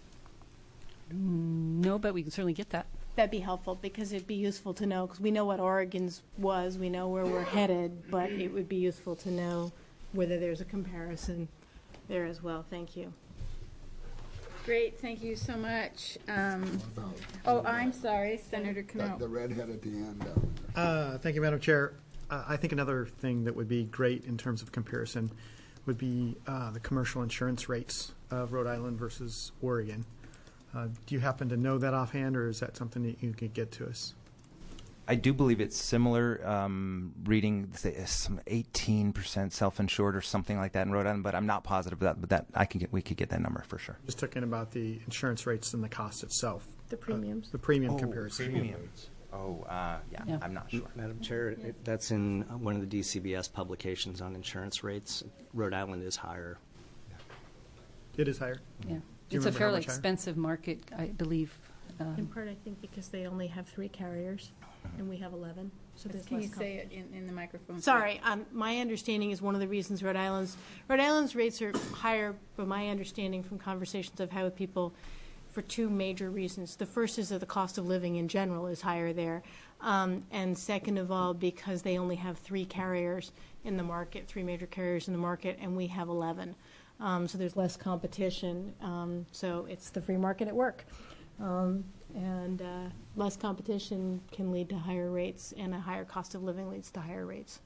No, but we can certainly get that. That'd be helpful, because it'd be useful to know, because we know what Oregon's was, we know where we're headed, but it would be useful to know whether there's a comparison there as well. Thank you. Great, thank you so much. I'm sorry, Senator Canoa. The redhead at the end. Thank you, Madam Chair. I think another thing that would be great in terms of comparison would be the commercial insurance rates of Rhode Island versus Oregon. Do you happen to know that offhand, or is that something that you could get to us? I do believe it's similar, reading some 18% self-insured or something like that in Rhode Island, but I'm not positive of that. But that we could get that number for sure. Just talking about the insurance rates and the cost itself. The premiums. The premium comparison. Premiums. Yeah, I'm not sure. Madam Chair, that's in one of the DCBS publications on insurance rates. Rhode Island is higher. It is higher? Yeah. Do you It's a remember how fairly much higher? expensive market, I believe. In part, I think, because they only have 3 carriers, and we have 11. So there's Can less you say it in the microphone? Sorry, my understanding is one of the reasons Rhode Island's rates are higher, but my understanding from conversations I've had with people, for 2 major reasons. The first is that the cost of living in general is higher there, and second of all, because they only have 3 carriers in the market, 3 major carriers in the market, and we have 11. So there's less competition. So it's the free market at work. And less competition can lead to higher rates, and a higher cost of living leads to higher rates.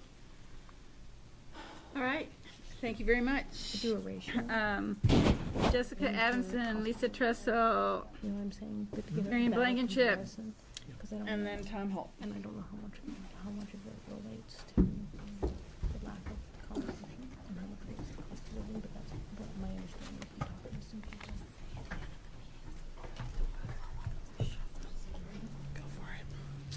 All right. Thank you very much. Do a ratio. Jessica Adamson, Lisa Tresso, You know what I'm saying? Put together Marion a balanced Blankenship, comparison, 'cause I don't and know- then Tom Holt. And I don't know how much of it relates to the lack of competition and how much relates to cost of living, but that's my understanding if you talk to some people. Go for it.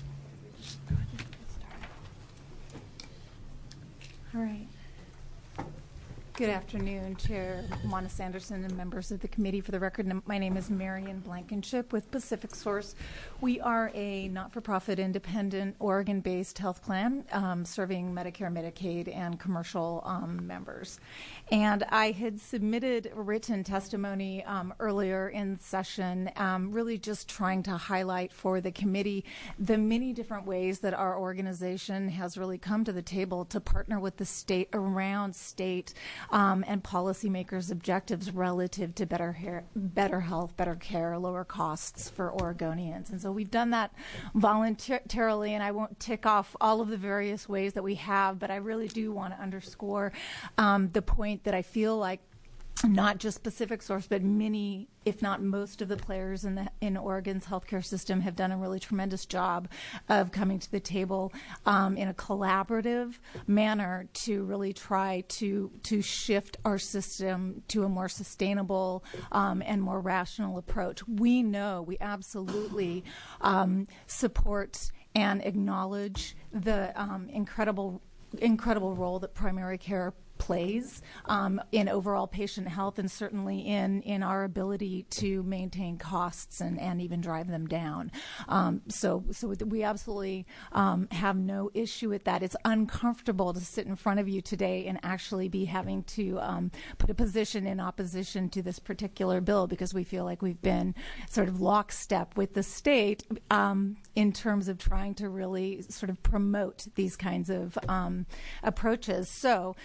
All right. Good afternoon, Chair Mona Sanderson and members of the committee. For the record, my name is Marion Blankenship with Pacific Source. We are a not-for-profit, independent, Oregon-based health plan serving Medicare, Medicaid, and commercial members. And I had submitted written testimony earlier in session, really just trying to highlight for the committee the many different ways that our organization has really come to the table to partner with the state around state and policymakers' objectives relative to better health, better care, lower costs for Oregonians. And so we've done that voluntarily, and I won't tick off all of the various ways that we have, but I really do want to underscore the point that I feel like not just Pacific Source, but many, if not most of the players in Oregon's healthcare system have done a really tremendous job of coming to the table in a collaborative manner to really try to shift our system to a more sustainable and more rational approach. We know, we absolutely support and acknowledge the incredible role that primary care plays in overall patient health, and certainly in our ability to maintain costs and even drive them down. So we absolutely have no issue with that. It's uncomfortable to sit in front of you today and actually be having to put a position in opposition to this particular bill, because we feel like we've been sort of lockstep with the state in terms of trying to really sort of promote these kinds of approaches. So just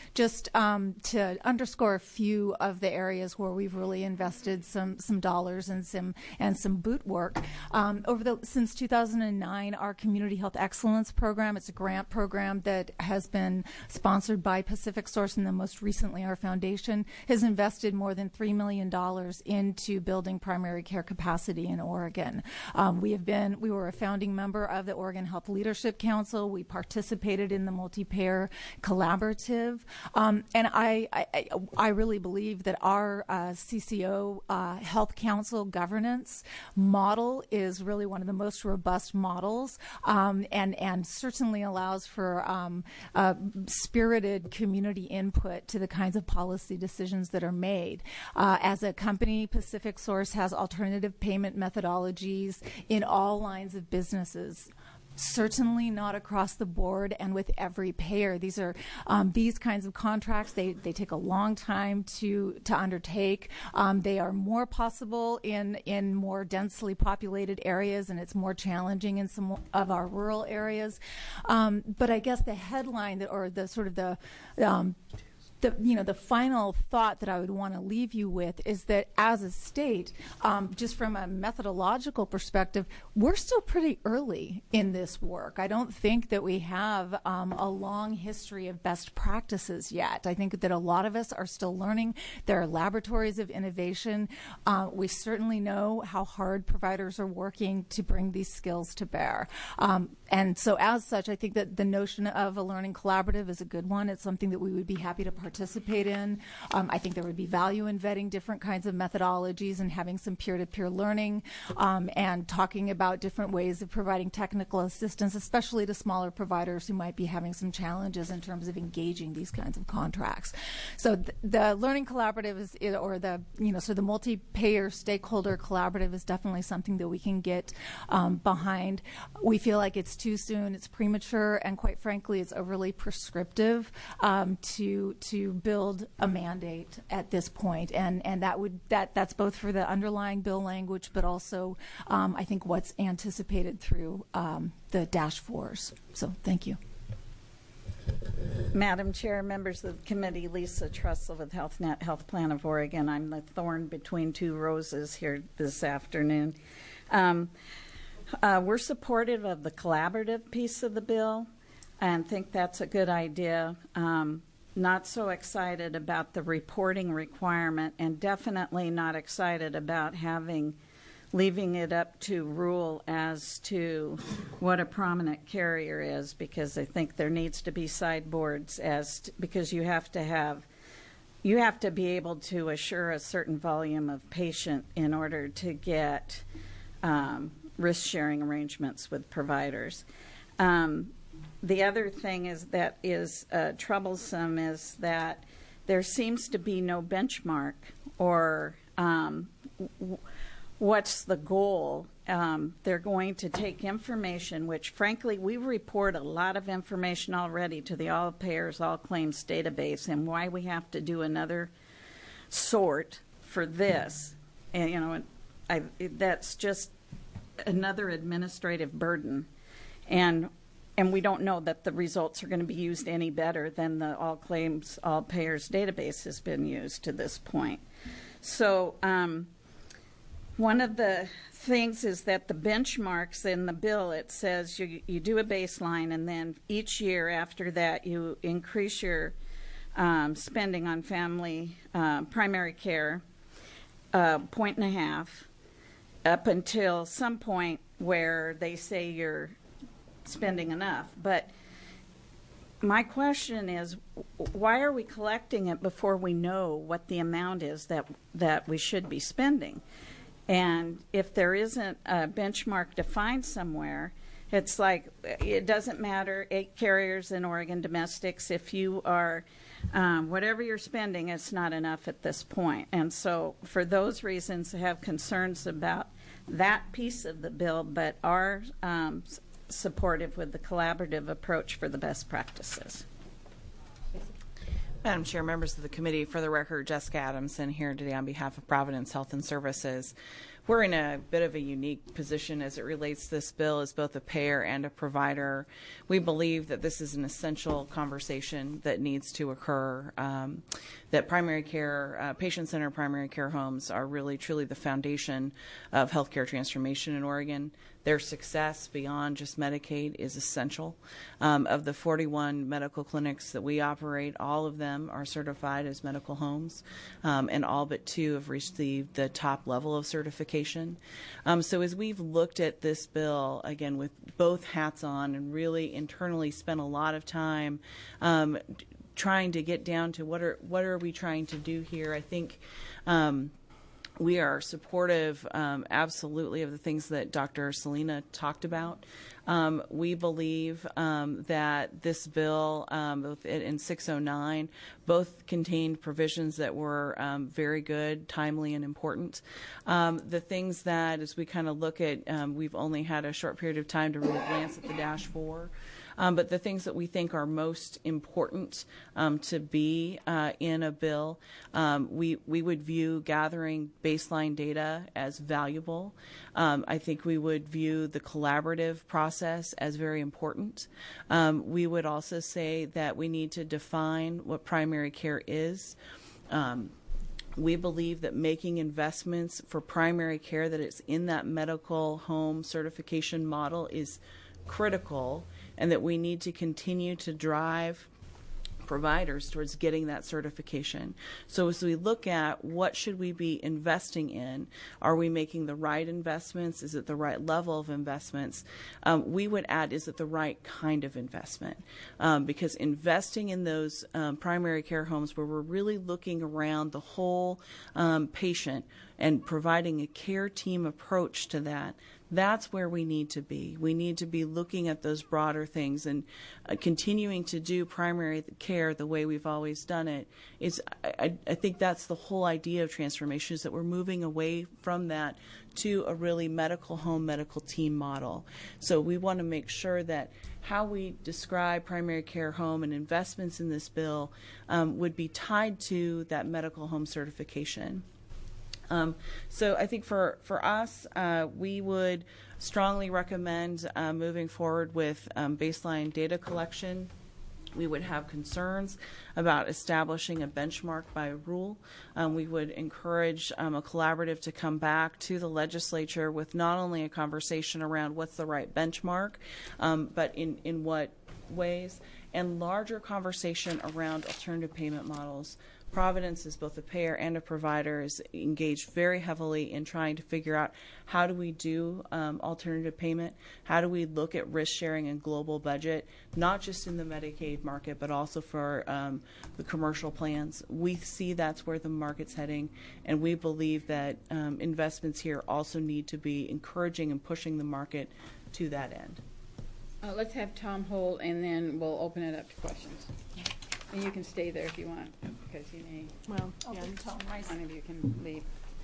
just to underscore a few of the areas where we've really invested some dollars and some boot work. Since 2009, our Community Health Excellence Program, it's a grant program that has been sponsored by Pacific Source, and then most recently our foundation has invested more than $3 million into building primary care capacity in Oregon. We were a founding member of the Oregon Health Leadership Council. We participated in the multi-payer collaborative, and I really believe that our CCO Health Council governance model is really one of the most robust models, and certainly allows for spirited community input to the kinds of policy decisions that are made. As a company, Pacific Source has alternative payment methodologies in all lines of businesses. Certainly not across the board and with every payer. These are these kinds of contracts. They take a long time to undertake. They are more possible in more densely populated areas, and it's more challenging in some of our rural areas. But I guess the headline the final thought that I would want to leave you with is that as a state, just from a methodological perspective, we're still pretty early in this work. I don't think that we have a long history of best practices yet. I think that a lot of us are still learning. There are laboratories of innovation. We certainly know how hard providers are working to bring these skills to bear. And so as such, I think that the notion of a learning collaborative is a good one. It's something that we would be happy to participate in. I think there would be value in vetting different kinds of methodologies and having some peer-to-peer learning, and talking about different ways of providing technical assistance, especially to smaller providers who might be having some challenges in terms of engaging these kinds of contracts. So the learning collaborative the multi-payer stakeholder collaborative is definitely something that we can get behind. We feel like it's too soon, it's premature, and quite frankly, it's overly prescriptive to build a mandate at this point, and that's both for the underlying bill language, but also I think what's anticipated through the -4s. So thank you. Madam Chair, members of the committee, Lisa Trussell with HealthNet Health Plan of Oregon. I'm the thorn between two roses here this afternoon. We're supportive of the collaborative piece of the bill and think that's a good idea. Not so excited about the reporting requirement, and definitely not excited about leaving it up to rule as to what a prominent carrier is, because I think there needs to be sideboards because you have to be able to assure a certain volume of patient in order to get risk-sharing arrangements with providers. The other thing is troublesome is that there seems to be no benchmark or what's the goal. They're going to take information, which frankly we report a lot of information already to the All Payers, All Claims database, and why we have to do another sort for this. And that's just another administrative burden. And we don't know that the results are going to be used any better than the All Claims, All Payers database has been used to this point. So one of the things is that the benchmarks in the bill, it says you do a baseline, and then each year after that you increase your spending on family primary care 1.5 up until some point where they say you're spending enough. But my question is, why are we collecting it before we know what the amount is that we should be spending? And if there isn't a benchmark defined somewhere, it's like it doesn't matter, 8 carriers in Oregon domestics, if you are whatever you're spending, it's not enough at this point. And so for those reasons I have concerns about that piece of the bill, but are supportive with the collaborative approach for the best practices. Madam Chair, members of the committee, for the record, Jessica Adamson here today on behalf of Providence Health and Services. we're in a bit of a unique position as it relates to this bill as both a payer and a provider. We believe that this is an essential conversation that needs to occur, that primary care, patient-centered primary care homes are really truly the foundation of healthcare transformation in Oregon. Their success beyond just Medicaid is essential. Of the 41 medical clinics that we operate, all of them are certified as medical homes, and all but 2 have received the top level of certification. So as we've looked at this bill, again, with both hats on and really internally spent a lot of time trying to get down to what are we trying to do here, I think we are supportive, absolutely, of the things that Dr. Selena talked about. We believe that this bill, both in 609, both contained provisions that were very good, timely, and important. The things that, as we kind of look at, we've only had a short period of time to really glance at the Dash 4. But the things that we think are most important to be in a bill, we would view gathering baseline data as valuable. I think we would view the collaborative process as very important. We would also say that we need to define what primary care is. We believe that making investments for primary care that is in that medical home certification model is critical, and that we need to continue to drive providers towards getting that certification. So as we look at what should we be investing in, are we making the right investments? Is it the right level of investments? We would add, is it the right kind of investment? Because investing in those primary care homes where we're really looking around the whole patient and providing a care team approach to that, that's where we need to be. We need to be looking at those broader things and continuing to do primary care the way we've always done it. I think that's the whole idea of transformation, is that we're moving away from that to a really medical home, medical team model. So we want to make sure that how we describe primary care home and investments in this bill would be tied to that medical home certification. So I think for us, we would strongly recommend moving forward with baseline data collection. We would have concerns about establishing a benchmark by rule. We would encourage a collaborative to come back to the legislature with not only a conversation around what's the right benchmark, but in what ways, and larger conversation around alternative payment models. Providence, is both a payer and a provider, is engaged very heavily in trying to figure out how do we do alternative payment, how do we look at risk sharing and global budget, not just in the Medicaid market, but also for the commercial plans. We see that's where the market's heading, and we believe that investments here also need to be encouraging and pushing the market to that end. Let's have Tom Holt, and then we'll open it up to questions. And you can stay there if you want, because you may. Well, yeah, Tom, one of you can leave.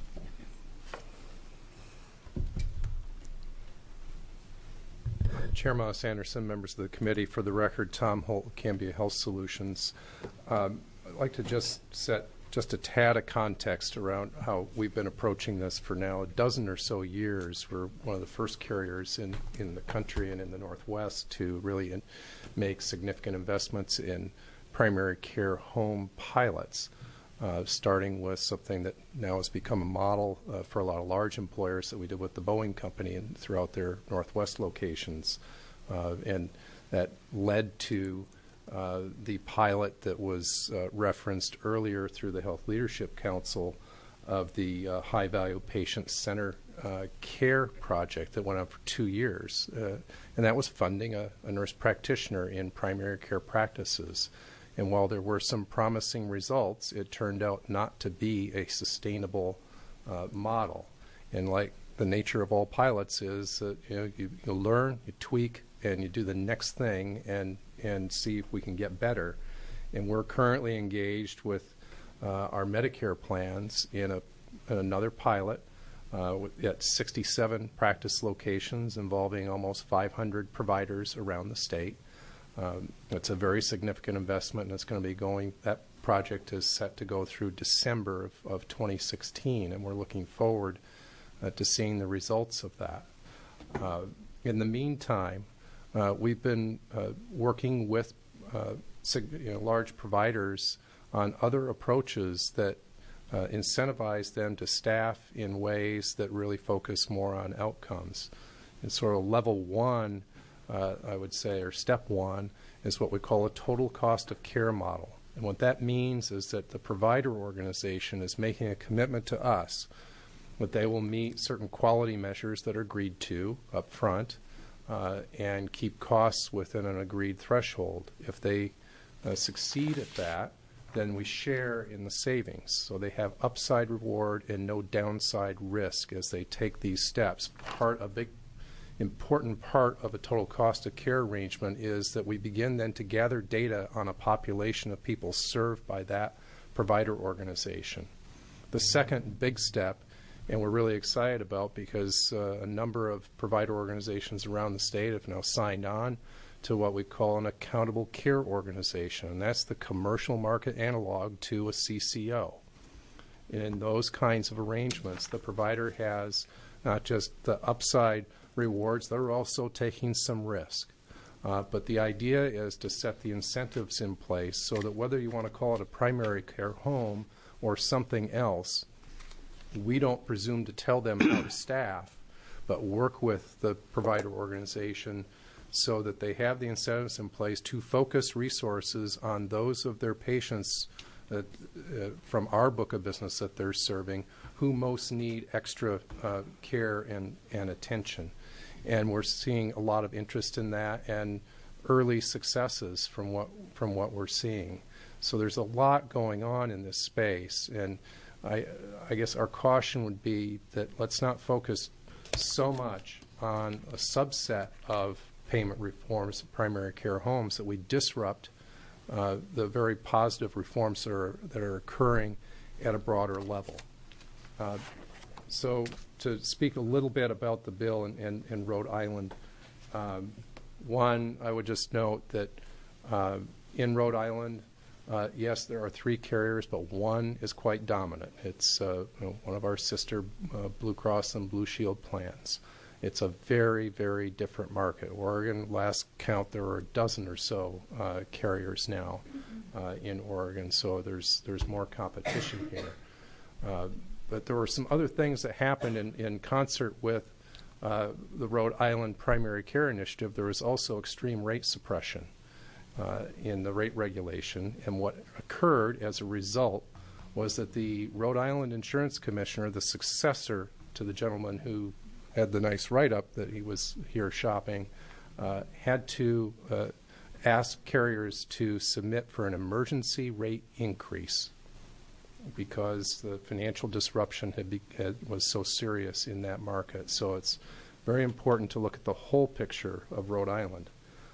Chair Moss Anderson, members of the committee, for the record, Tom Holt, Cambia Health Solutions. I'd like to just set just a tad of context around how we've been approaching this for now a dozen or so years. We're one of the first carriers in the country and in the Northwest to really make significant investments in primary care home pilots, starting with something that now has become a model for a lot of large employers that we did with the Boeing Company and throughout their Northwest locations. And that led to the pilot that was referenced earlier through the Health Leadership Council of the High Value Patient Center Care project that went on for 2 years. And that was funding a nurse practitioner in primary care practices. And while there were some promising results, it turned out not to be a sustainable model. And like the nature of all pilots is that you learn, you tweak, and you do the next thing and see if we can get better. And we're currently engaged with our Medicare plans in another pilot at 67 practice locations involving almost 500 providers around the state. It's a very significant investment, and it's going to be going, that project is set to go through December of 2016, and we're looking forward to seeing the results of that. In the meantime, we've been working with large providers on other approaches that incentivize them to staff in ways that really focus more on outcomes. And sort of level one, I would say, or step one, is what we call a total cost of care model. And what that means is that the provider organization is making a commitment to us that they will meet certain quality measures that are agreed to up front and keep costs within an agreed threshold. If they succeed at that, then we share in the savings. So they have upside reward and no downside risk as they take these steps. A big important part of a total cost of care arrangement is that we begin then to gather data on a population of people served by that provider organization. The second big step, and we're really excited about because a number of provider organizations around the state have now signed on to what we call an accountable care organization, and that's the commercial market analog to a CCO. In those kinds of arrangements, the provider has not just the upside rewards, they're also taking some risk. But the idea is to set the incentives in place so that whether you want to call it a primary care home or something else, we don't presume to tell them how to staff, but work with the provider organization so that they have the incentives in place to focus resources on those of their patients from our book of business that they're serving who most need extra care and attention. And we're seeing a lot of interest in that and early successes from what we're seeing. So there's a lot going on in this space, and I guess our caution would be that let's not focus so much on a subset of payment reforms of primary care homes that we disrupt the very positive reforms that are occurring at a broader level. So to speak a little bit about the bill in Rhode Island, one, I would just note that in Rhode Island, yes, there are 3 carriers, but one is quite dominant. It's one of our sister Blue Cross and Blue Shield plans. It's a very, very different market. Oregon, last count, there were a dozen or so carriers now in Oregon, so there's more competition here. But there were some other things that happened in concert with the Rhode Island Primary Care Initiative. There was also extreme rate suppression in the rate regulation, and what occurred as a result was that the Rhode Island Insurance Commissioner, the successor to the gentleman who had the nice write-up that he was here shopping, had to ask carriers to submit for an emergency rate increase because the financial disruption was so serious in that market. So it's very important to look at the whole picture of Rhode Island.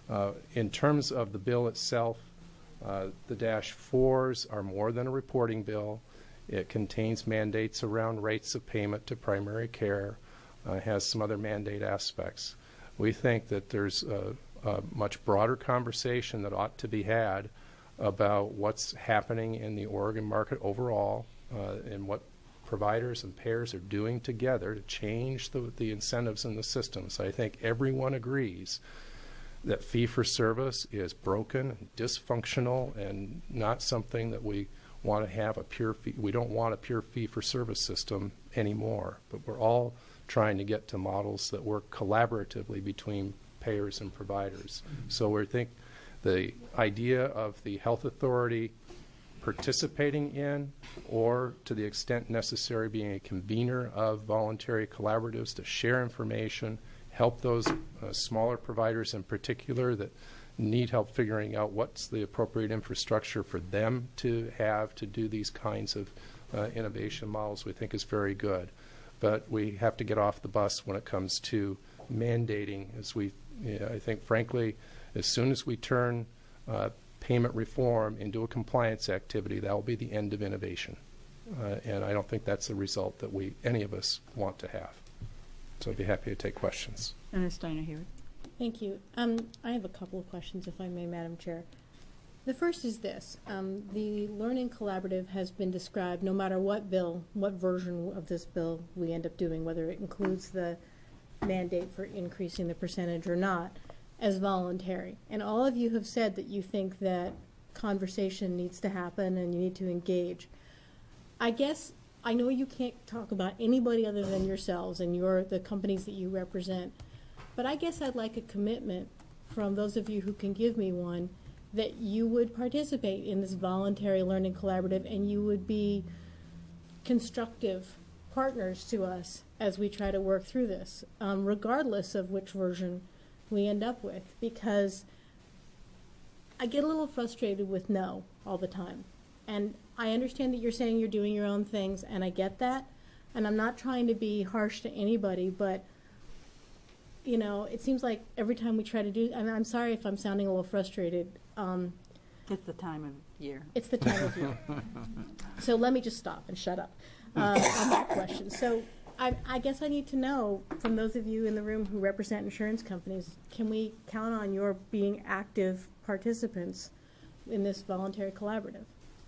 In terms of the bill itself, the -4s are more than a reporting bill. It contains mandates around rates of payment to primary care. Has some other mandate aspects. We think that there's a much broader conversation that ought to be had about what's happening in the Oregon market overall and what providers and payers are doing together to change the incentives in the system. So I think everyone agrees that fee-for-service is broken, dysfunctional, and not something that we want to have we don't want a pure fee-for-service system anymore. But we're all trying to get to models that work collaboratively between payers and providers. So we think the idea of the health authority participating in, or to the extent necessary being a convener of voluntary collaboratives to share information, help those smaller providers in particular that need help figuring out what's the appropriate infrastructure for them to have to do these kinds of innovation models, we think is very good. But we have to get off the bus when it comes to mandating. I think, frankly, as soon as we turn payment reform into a compliance activity, that will be the end of innovation. And I don't think that's the result that any of us want to have. So I'd be happy to take questions. Senator Steiner here. Thank you. I have a couple of questions, if I may, Madam Chair. The first is this. The Learning Collaborative has been described, no matter what version of this bill we end up doing, whether it includes the mandate for increasing the percentage or not, as voluntary. And all of you have said that you think that conversation needs to happen and you need to engage. I guess I know you can't talk about anybody other than yourselves and the companies that you represent, but I guess I'd like a commitment from those of you who can give me one that you would participate in this voluntary learning collaborative and you would be constructive partners to us as we try to work through this, regardless of which version we end up with, because I get a little frustrated with no all the time. And I understand that you're saying you're doing your own things, and I get that, and I'm not trying to be harsh to anybody, but you know, it seems like every time we try to do, and I'm sorry if I'm sounding a little frustrated. It's the time of year. It's the time of year. So let me just stop and shut up on that question. So I guess I need to know from those of you in the room who represent insurance companies, can we count on your being active participants in this voluntary collaborative?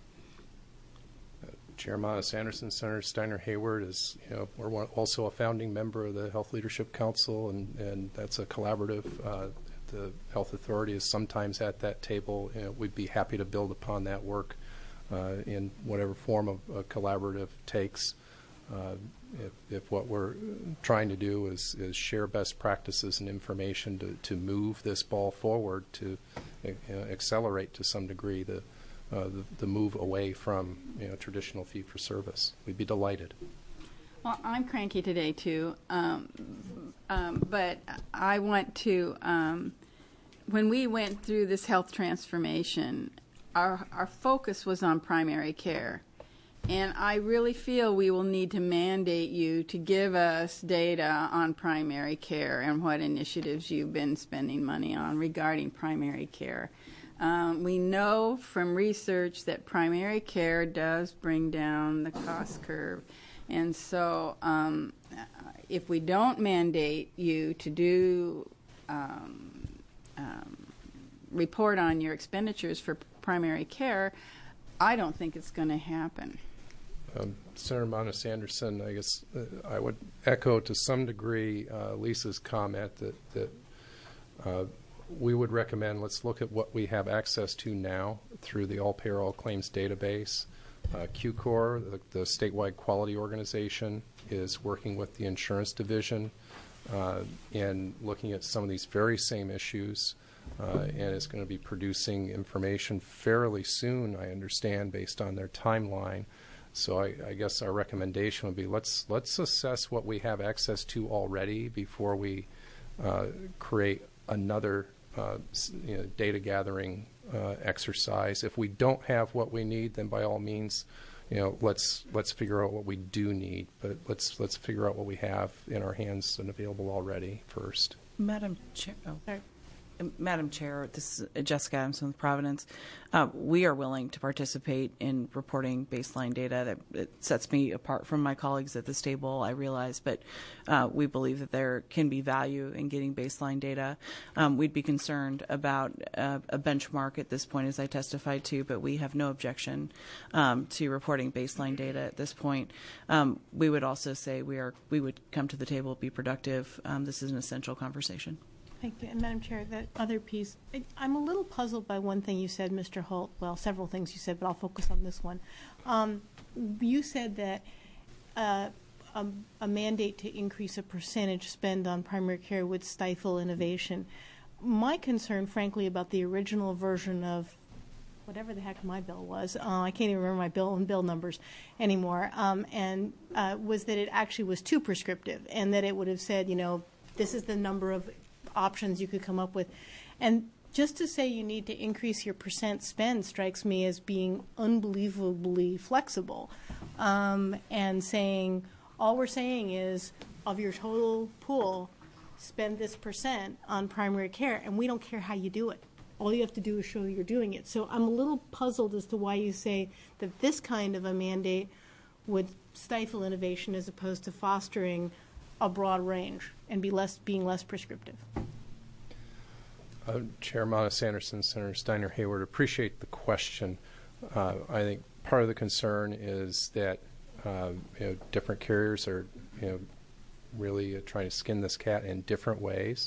Chair Monis Anderson, Senator Steiner Hayward is, we're also a founding member of the Health Leadership Council, and that's a collaborative. The Health Authority is sometimes at that table. We'd be happy to build upon that work in whatever form a collaborative takes. If what we're trying to do is share best practices and information to move this ball forward, to accelerate to some degree the move away from traditional fee-for-service. We'd be delighted. Well, I'm cranky today too, but I want to. When we went through this health transformation, our focus was on primary care, and I really feel we will need to mandate you to give us data on primary care and what initiatives you've been spending money on regarding primary care. We know from research that primary care does bring down the cost curve. And so if we don't mandate you to do report on your expenditures for primary care, I don't think it's going to happen. Senator Monis Anderson, I guess I would echo to some degree Lisa's comment that we would recommend let's look at what we have access to now through the All Payer All Claims database. QCOR, the statewide quality organization, is working with the insurance division in looking at some of these very same issues, and is going to be producing information fairly soon, I understand, based on their timeline. So I guess our recommendation would be let's assess what we have access to already before we create another data gathering exercise. If we don't have what we need, then by all means, let's figure out what we do need. But let's figure out what we have in our hands and available already first. Madam Chair. Madam Chair, this is Jessica Adamson with Providence. We are willing to participate in reporting baseline data. That sets me apart from my colleagues at this table, I realize, but we believe that there can be value in getting baseline data. We'd be concerned about a benchmark at this point, as I testified to, but we have no objection to reporting baseline data at this point. We would also say we would come to the table, be productive. This is an essential conversation. Thank you. And Madam Chair, that other piece, I'm a little puzzled by one thing you said, Mr. Holt. Well, several things you said, but I'll focus on this one. You said that a mandate to increase a percentage spend on primary care would stifle innovation. My concern, frankly, about the original version of whatever the heck my bill was, I can't even remember my bill numbers anymore, and was that it actually was too prescriptive, and that it would have said, this is the number of options you could come up with. And just to say you need to increase your percent spend strikes me as being unbelievably flexible, and saying, all we're saying is, of your total pool, spend this percent on primary care, and we don't care how you do it. All you have to do is show you're doing it. So I'm a little puzzled as to why you say that this kind of a mandate would stifle innovation as opposed to fostering a broad range and being less prescriptive. Chair Monis Anderson, Senator Steiner Hayward, appreciate the question. I think part of the concern is that different carriers are really trying to skin this cat in different ways.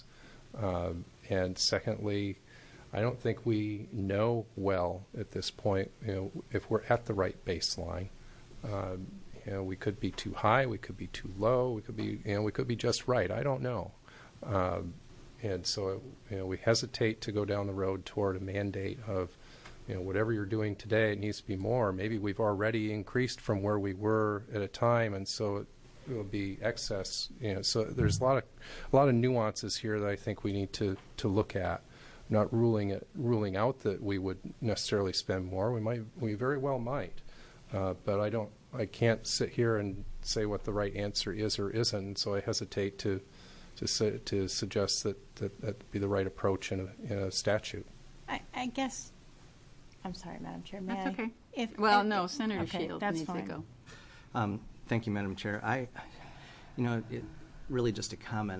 And secondly, I don't think we know well at this point if we're at the right baseline. We could be too high, we could be too low, we could be just right. I don't know. And so we hesitate to go down the road toward a mandate of whatever you're doing today, it needs to be more. Maybe we've already increased from where we were at a time, and so it will be excess. So there's a lot of nuances here that I think we need to look at. Not ruling out that we would necessarily spend more. We very well might, but I can't sit here and say what the right answer is or isn't. So I hesitate to suggest that be the right approach in a statute. I guess. I'm sorry, Madam Chair. That's okay. Senator okay, Shields that's needs fine. to go. Thank you, Madam Chair. Really just a comment.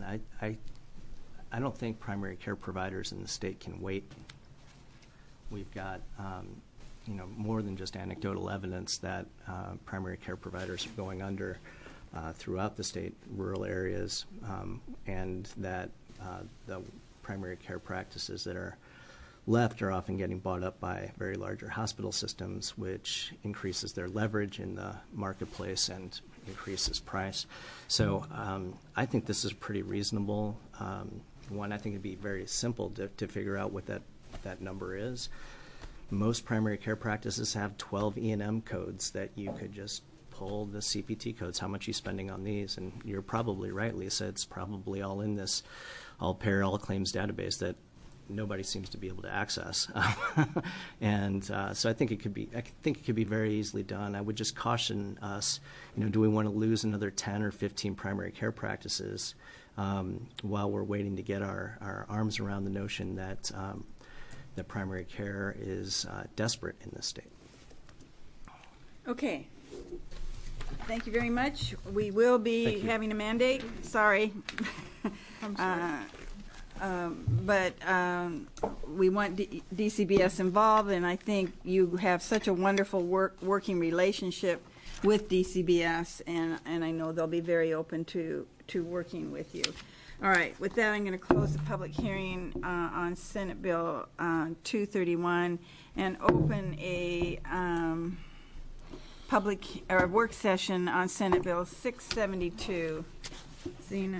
I don't think primary care providers in the state can wait. We've got more than just anecdotal evidence that primary care providers are going under throughout the state, rural areas, and that the primary care practices that are left are often getting bought up by very larger hospital systems, which increases their leverage in the marketplace and increases price. So I think this is pretty reasonable. One, I think it'd be very simple to figure out what that number is. Most primary care practices have 12 E&M codes that you could just pull the CPT codes, how much you're spending on these, and you're probably right, Lisa, it's probably all in this all-payer, all-claims database that nobody seems to be able to access. And so I think it could be very easily done. I would just caution us, do we want to lose another 10 or 15 primary care practices while we're waiting to get our arms around the notion that that primary care is desperate in this state. Okay. Thank you very much. We will be having a mandate. Sorry. I'm sorry. But we want DCBS involved, and I think you have such a wonderful working relationship with DCBS, and I know they'll be very open to working with you. All right, with that, I'm going to close the public hearing on Senate Bill 231 and open a public or work session on Senate Bill 672. Zena.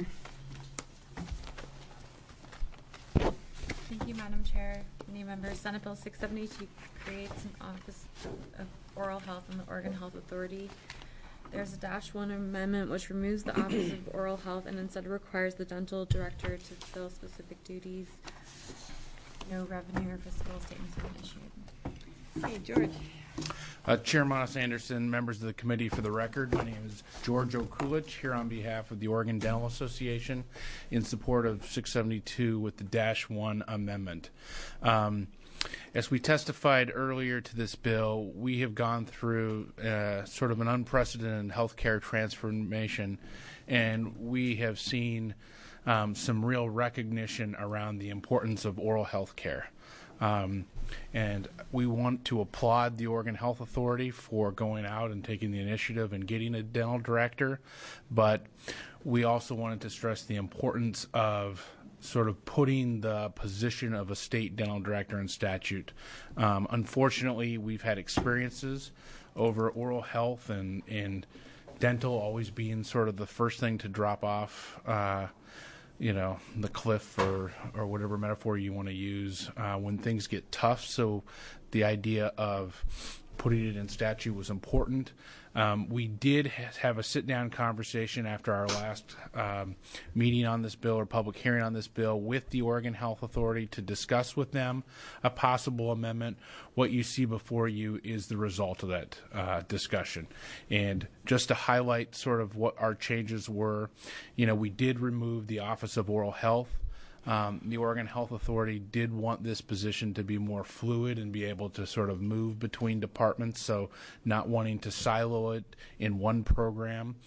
Thank you, Madam Chair, committee members. Senate Bill 672 creates an Office of Oral Health in the Oregon Health Authority. There's a -1 amendment which removes the Office of Oral Health and instead requires the dental director to fill specific duties. No revenue or fiscal statements are issued. Okay, George. Chair Monis Anderson, members of the committee, for the record, my name is George Okulich, here on behalf of the Oregon Dental Association in support of 672 with the -1 amendment. As we testified earlier to this bill, we have gone through sort of an unprecedented healthcare transformation, and we have seen some real recognition around the importance of oral health care. And we want to applaud the Oregon Health Authority for going out and taking the initiative and getting a dental director, but we also wanted to stress the importance of sort of putting the position of a state dental director in statute. Unfortunately, we've had experiences over oral health and dental always being sort of the first thing to drop off the cliff or whatever metaphor you want to use when things get tough. So the idea of putting it in statute was important. We did have a sit-down conversation after our last meeting on this bill or public hearing on this bill with the Oregon Health Authority to discuss with them a possible amendment. What you see before you is the result of that discussion. And just to highlight sort of what our changes were, we did remove the Office of Oral Health. The Oregon Health Authority did want this position to be more fluid and be able to sort of move between departments, so not wanting to silo it in one program.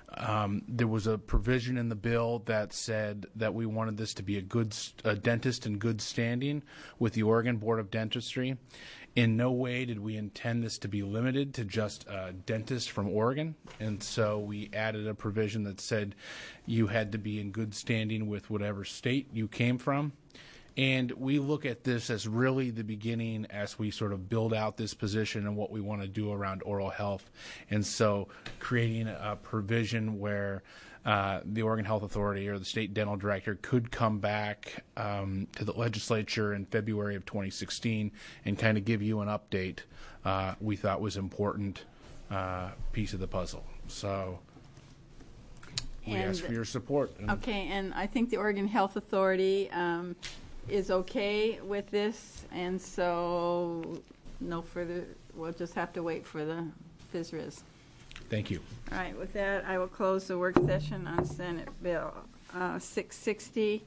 There was a provision in the bill that said that we wanted this to be a dentist in good standing with the Oregon Board of Dentistry. In no way did we intend this to be limited to just dentists from Oregon, and so we added a provision that said you had to be in good standing with whatever state you came from. And we look at this as really the beginning as we sort of build out this position and what we want to do around oral health. And so creating a provision where the Oregon Health Authority or the state dental director could come back to the legislature in February of 2016 and kind of give you an update, we thought was important piece of the puzzle. So we ask for your support. Okay, and I think the Oregon Health Authority is okay with this, and so no further, we'll just have to wait for the FSRIS. Thank you. All right, with that, I will close the work session on Senate Bill 660.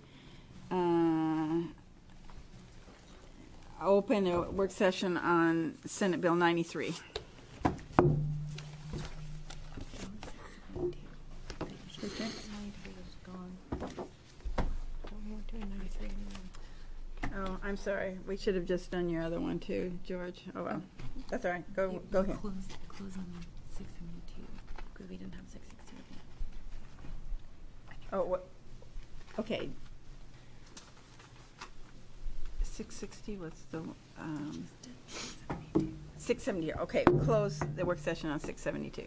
Open a work session on Senate Bill 93. Oh, I'm sorry. We should have just done your other one too, George. Oh well, that's all right. Go ahead. Close on 672 because we didn't have 660. Oh, what? Okay. 660. What's the 670? Okay, close the work session on 672,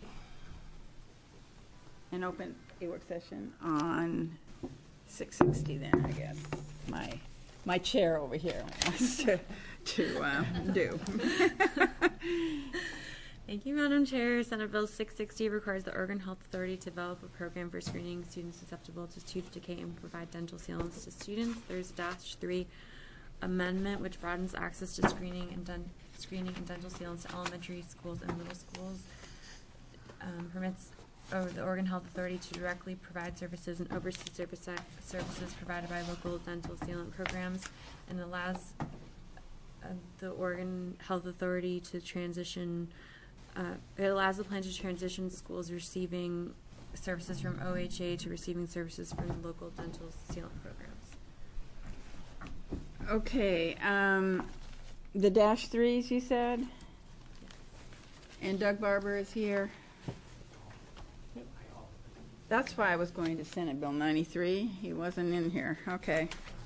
and open a work session on 660. Then I guess my chair over here wants to do. Thank you, Madam Chair. Senate Bill 660 requires the Oregon Health Authority to develop a program for screening students susceptible to tooth decay and provide dental sealants to students. There's a -3 amendment which broadens access to screening and dental sealants to elementary schools and middle schools. Permits the Oregon Health Authority to directly provide services and oversee services provided by local dental sealant programs, and allows the Oregon Health Authority to transition. It allows the plan to transition schools receiving services from OHA to receiving services from the local dental sealant programs. Okay, the -3s you said, and Doug Barber is here. That's why I was going to Senate Bill 93. He wasn't in here. Okay.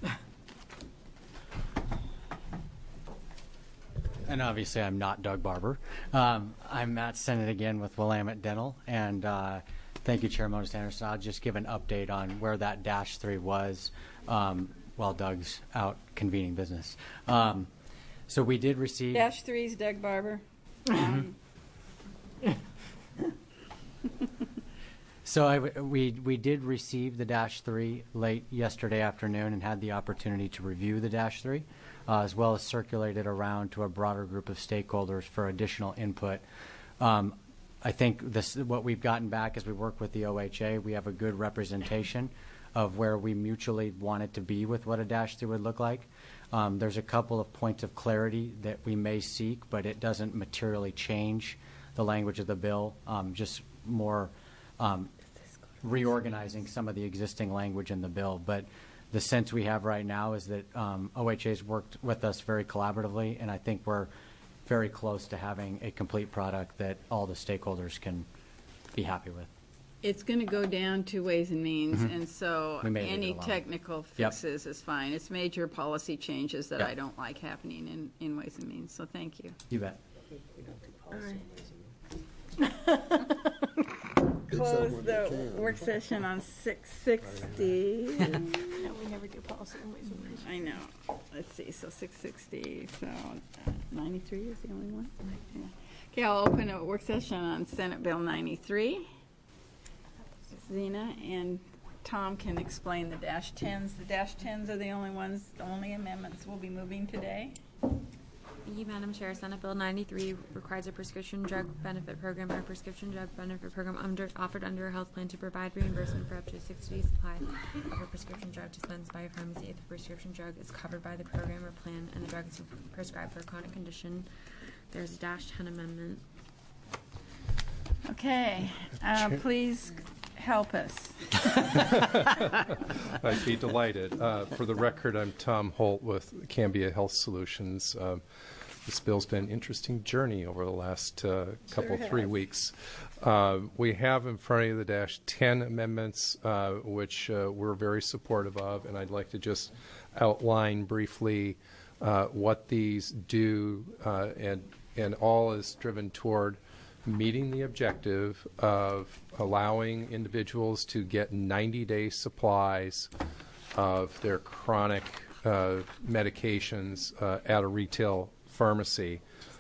And obviously, I'm not Doug Barber. I'm at Senate again with Willamette Dental, and thank you, Chair Mona Sanderson. I'll just give an update on where that -3 was while Doug's out convening business. So we did receive -3's Doug Barber. So we did receive the -3 late yesterday afternoon and had the opportunity to review the -3, as well as circulate it around to a broader group of stakeholders for additional input. I think what we've gotten back as we work with the OHA, we have a good representation of where we mutually want it to be with what a -3 would look like. There's a couple of points of clarity that we may seek, but it doesn't materially change the language of the bill, just more reorganizing some of the existing language in the bill. But the sense we have right now is that OHA's worked with us very collaboratively, and I think we're very close to having a complete product that all the stakeholders can be happy with. It's going to go down to Ways and Means, and so any technical fixes is fine. It's major policy changes that I don't like happening in Ways and Means, so thank you. You bet. All right. Close the work session on 660. No, we never do policy in Ways and Means. I know. Let's see. So 660. So 93 is the only one. Yeah. Okay, I'll open a work session on Senate Bill 93. Zena and Tom can explain the -10s. The -10s are the only amendments we'll be moving today. Thank you, Madam Chair. Senate Bill 93 requires a prescription drug benefit program or prescription drug benefit program offered under a health plan to provide reimbursement for up to a 60-day supply of a prescription drug dispensed by a pharmacy if the prescription drug is covered by the program or plan and the drug is prescribed for a chronic condition. There's a -10 amendment. Okay, please help us. I'd be delighted. For the record, I'm Tom Holt with Cambia Health Solutions. This bill's been an interesting journey over the last couple, 3 weeks. We have in front of you the -10 amendments, which we're very supportive of, and I'd like to just outline briefly what these do, and all is driven toward meeting the objective of allowing individuals to get 90-day supplies of their chronic medications at a retail pharmacy.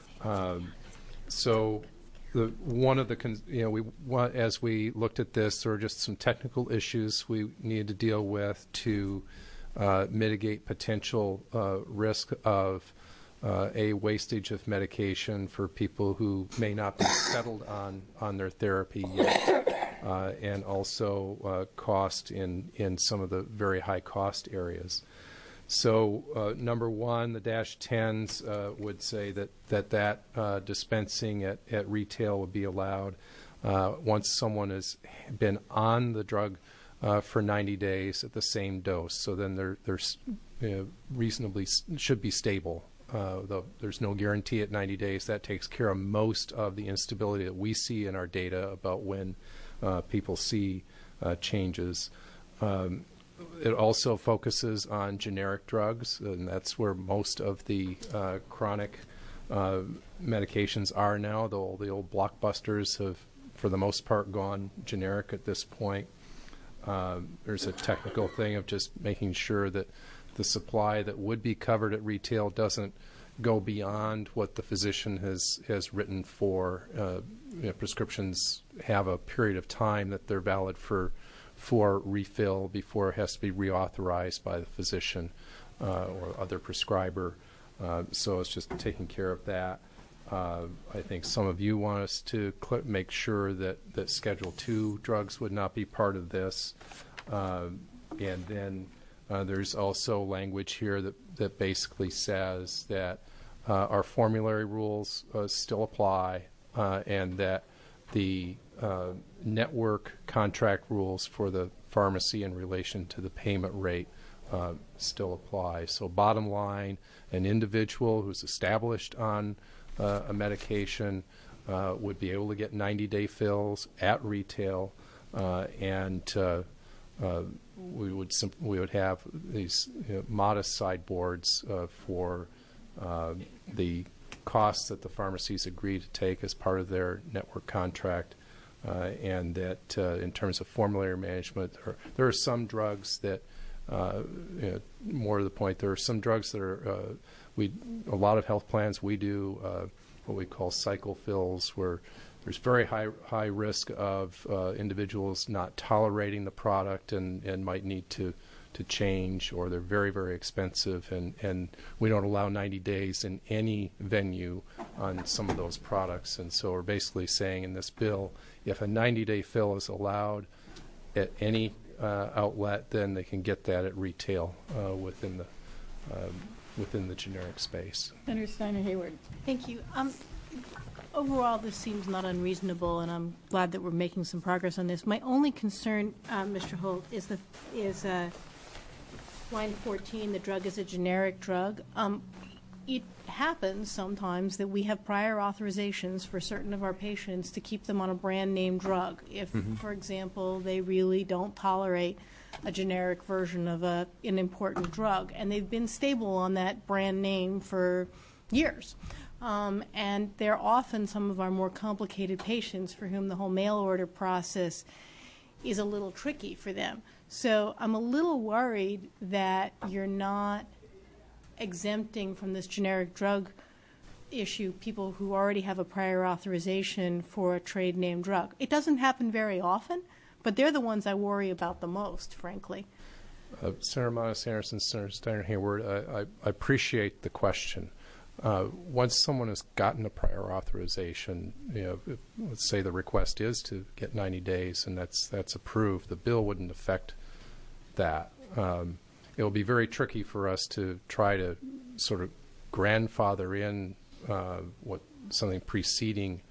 So one of the, as we looked at this, there were just some technical issues we needed to deal with to mitigate potential risk of a wastage of medication for people who may not be settled on their therapy yet, and also cost in some of the very high cost areas. So number one, the -10s would say that dispensing at retail would be allowed once someone has been on the drug for 90 days at the same dose. So then they're reasonably should be stable. Though there's no guarantee at 90 days. That takes care of most of the instability that we see in our data about when people see changes. It also focuses on generic drugs, and that's where most of the chronic medications are now. The old blockbusters have, for the most part, gone generic at this point. There's a technical thing of just making sure that the supply that would be covered at retail doesn't go beyond what the physician has written for. Prescriptions have a period of time that they're valid for refill before it has to be reauthorized by the physician or other prescriber. So it's just taking care of that. I think some of you want us to make sure that Schedule II drugs would not be part of this. And then there's also language here that basically says that our formulary rules still apply, and that the network contract rules for the pharmacy in relation to the payment rate still apply. So bottom line, an individual who's established on a medication would be able to get 90-day fills at retail, and we would have these modest sideboards for the costs that the pharmacies agree to take as part of their network contract, and that in terms of formulary management, there are some drugs that, more to the point, there are some drugs that are, a lot of health plans, we do what we call cycle fills, where there's very high risk of individuals not tolerating the product and might need to change, or they're very, very expensive, and we don't allow 90 days in any venue on some of those products. And so we're basically saying in this bill, if a 90-day fill is allowed at any outlet, then they can get that at retail within the generic space. Senator Steiner Hayward. Thank you. Overall, this seems not unreasonable, and I'm glad that we're making some progress on this. My only concern, Mr. Holt, is line 14, the drug is a generic drug. It happens sometimes that we have prior authorizations for certain of our patients to keep them on a brand name drug. If, for example, they really don't tolerate a generic version of an important drug, and they've been stable on that brand name for years. And they're often some of our more complicated patients for whom the whole mail order process is a little tricky for them. So I'm a little worried that you're not exempting from this generic drug issue people who already have a prior authorization for a trade name drug. It doesn't happen very often, but they're the ones I worry about the most, frankly. Senator Monis-Anderson, Senator Steiner Hayward, I appreciate the question. Once someone has gotten a prior authorization, let's say the request is to get 90 days, and that's approved, the bill wouldn't affect that. It will be very tricky for us to try to sort of grandfather in something preceding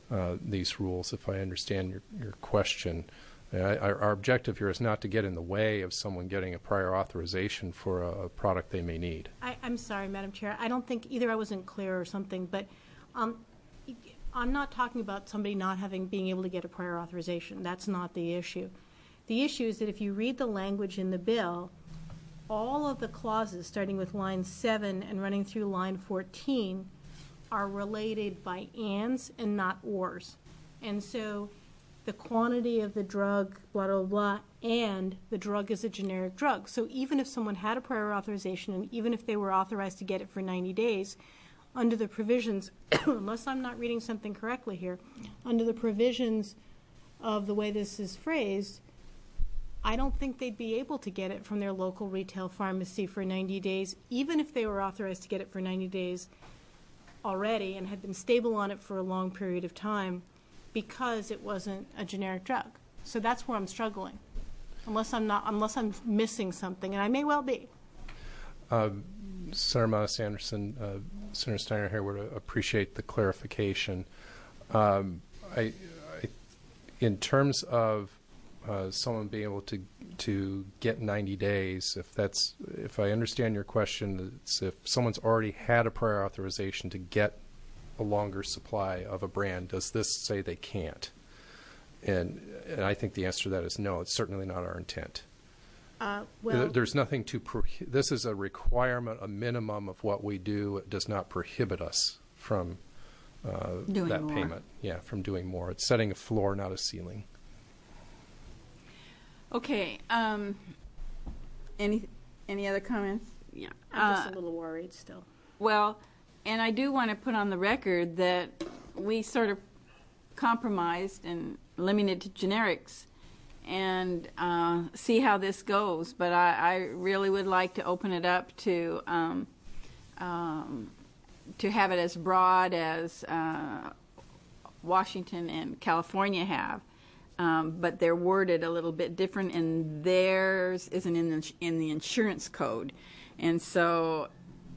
these rules, if I understand your question. Our objective here is not to get in the way of someone getting a prior authorization for a product they may need. I'm sorry, Madam Chair. I don't think either I wasn't clear or something, but I'm not talking about somebody not being able to get a prior authorization. That's not the issue. The issue is that if you read the language in the bill, all of the clauses, starting with line 7 and running through line 14, are related by ands and not ors. And so the quantity of the drug, blah, blah, blah, and the drug is a generic drug. So even if someone had a prior authorization, and even if they were authorized to get it for 90 days, under the provisions, unless I'm not reading something correctly here, under the provisions of the way this is phrased, I don't think they'd be able to get it from their local retail pharmacy for 90 days, even if they were authorized to get it for 90 days already and had been stable on it for a long period of time, because it wasn't a generic drug. So that's where I'm struggling, unless I'm missing something, and I may well be. Senator Monis-Anderson, Senator Steiner here would appreciate the clarification. In terms of someone being able to get 90 days, if I understand your question, it's if someone's already had a prior authorization to get a longer supply of a brand, does this say they can't? And I think the answer to that is no. It's certainly not our intent. There's nothing to this is a requirement, a minimum of what we do. It does not prohibit us from that more payment. Yeah, from doing more. It's setting a floor, not a ceiling. Okay. Any other comments? Yeah, I'm just a little worried still. Well, and I do want to put on the record that we sort of compromised and limited to generics and see how this goes. But I really would like to open it up to have it as broad as Washington and California have. But they're worded a little bit different, and theirs isn't in the insurance code. And so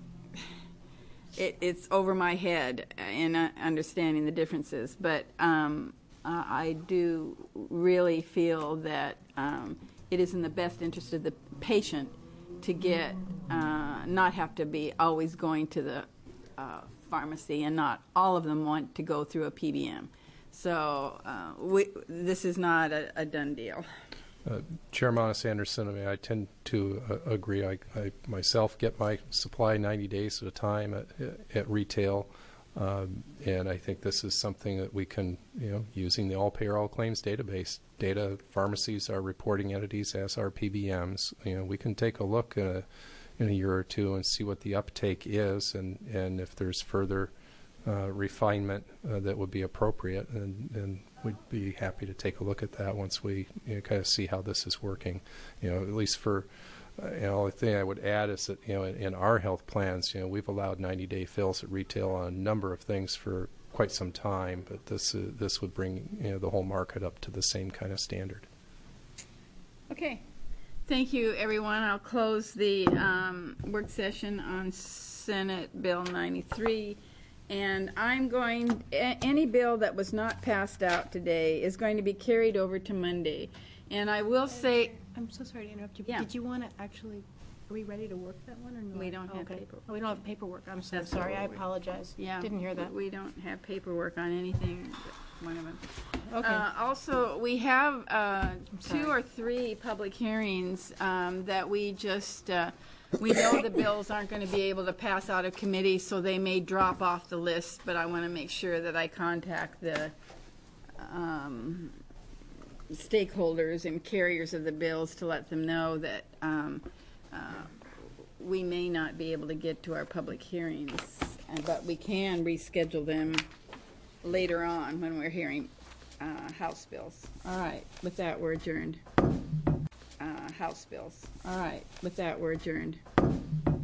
it's over my head in understanding the differences. But I do really feel that it is in the best interest of the patient to get, not have to be always going to the pharmacy, and not all of them want to go through a PBM. So this is not a done deal. Chair Monis-Anderson, I tend to agree. I myself get my supply 90 days at a time at retail, and I think this is something that we can, using the All Payer All Claims database data, pharmacies are reporting entities as are PBMs. We can take a look in a year or two and see what the uptake is, and if there's further refinement that would be appropriate, and we'd be happy to take a look at that once we kind of see how this is working. At least for, the only thing I would add is that in our health plans, we've allowed 90-day fills at retail on a number of things for quite some time, but this would bring the whole market up to the same kind of standard. Okay, thank you, everyone. I'll close the work session on Senate Bill 93. And any bill that was not passed out today is going to be carried over to Monday. And I will say... I'm so sorry to interrupt you. Yeah. Did you want to actually... Are we ready to work that one or no? We don't have paperwork. Oh, we don't have paperwork. I'm so sorry. I apologize. Yeah. Didn't hear that. We don't have paperwork on anything but one of them. Okay. Also, we have 2 or 3 public hearings that we just... we know the bills aren't going to be able to pass out of committee, so they may drop off the list, but I want to make sure that I contact the stakeholders and carriers of the bills to let them know that we may not be able to get to our public hearings, but we can reschedule them later on when we're hearing House bills. All right, with that, we're adjourned. House bills. All right, with that, we're adjourned.